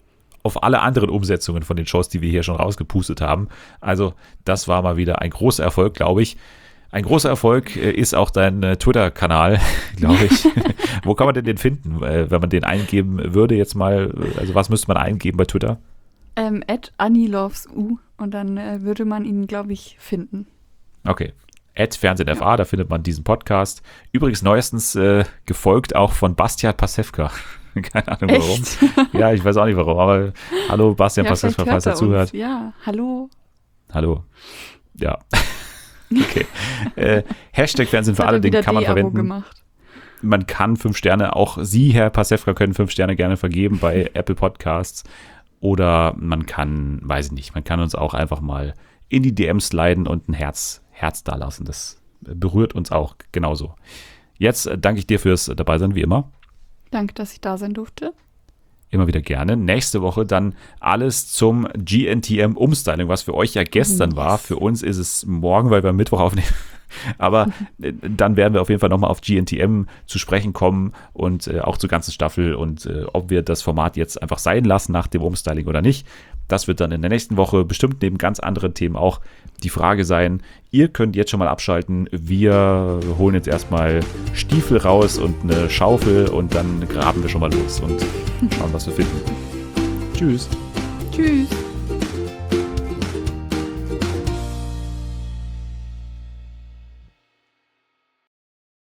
auf alle anderen Umsetzungen von den Shows, die wir hier schon rausgepustet haben. Also das war mal wieder ein großer Erfolg, glaube ich. Ein großer Erfolg äh, ist auch dein äh, Twitter-Kanal, glaube ich. Wo kann man denn den finden, äh, wenn man den eingeben würde jetzt mal? Also was müsste man eingeben bei Twitter? Ähm, at AnnieLovesU und dann äh, würde man ihn, glaube ich, finden. Okay. At FernsehenFA, da findet man diesen Podcast. Übrigens neuestens äh, gefolgt auch von Bastian Pastewka. Keine Ahnung warum. Echt? Ja, ich weiß auch nicht warum, aber hallo Bastian Ja, Pastewka, vielleicht falls er hört er zuhört. uns. Ja, hallo. Hallo. Ja. Okay. äh, Hashtag Fernsehen für Hat alle, er den wieder kann man D-Abo verwenden. gemacht. Man kann fünf Sterne, auch Sie, Herr Pastewka, können fünf Sterne gerne vergeben bei Apple Podcasts. Oder man kann, weiß ich nicht, man kann uns auch einfach mal in die D Ms sliden und ein Herz, Herz da lassen. Das berührt uns auch genauso. Jetzt äh, danke ich dir fürs Dabeisein, wie immer. Danke, dass ich da sein durfte. Immer wieder gerne. Nächste Woche dann alles zum G N T M-Umstyling, was für euch ja gestern Yes. war. Für uns ist es morgen, weil wir am Mittwoch aufnehmen. Aber äh, dann werden wir auf jeden Fall nochmal auf G N T M zu sprechen kommen und äh, auch zur ganzen Staffel und äh, ob wir das Format jetzt einfach sein lassen nach dem Umstyling oder nicht. Das wird dann in der nächsten Woche bestimmt neben ganz anderen Themen auch die Frage sein. Ihr könnt jetzt schon mal abschalten. Wir holen jetzt erstmal Stiefel raus und eine Schaufel und dann graben wir schon mal los und schauen, was wir finden. Tschüss. Tschüss.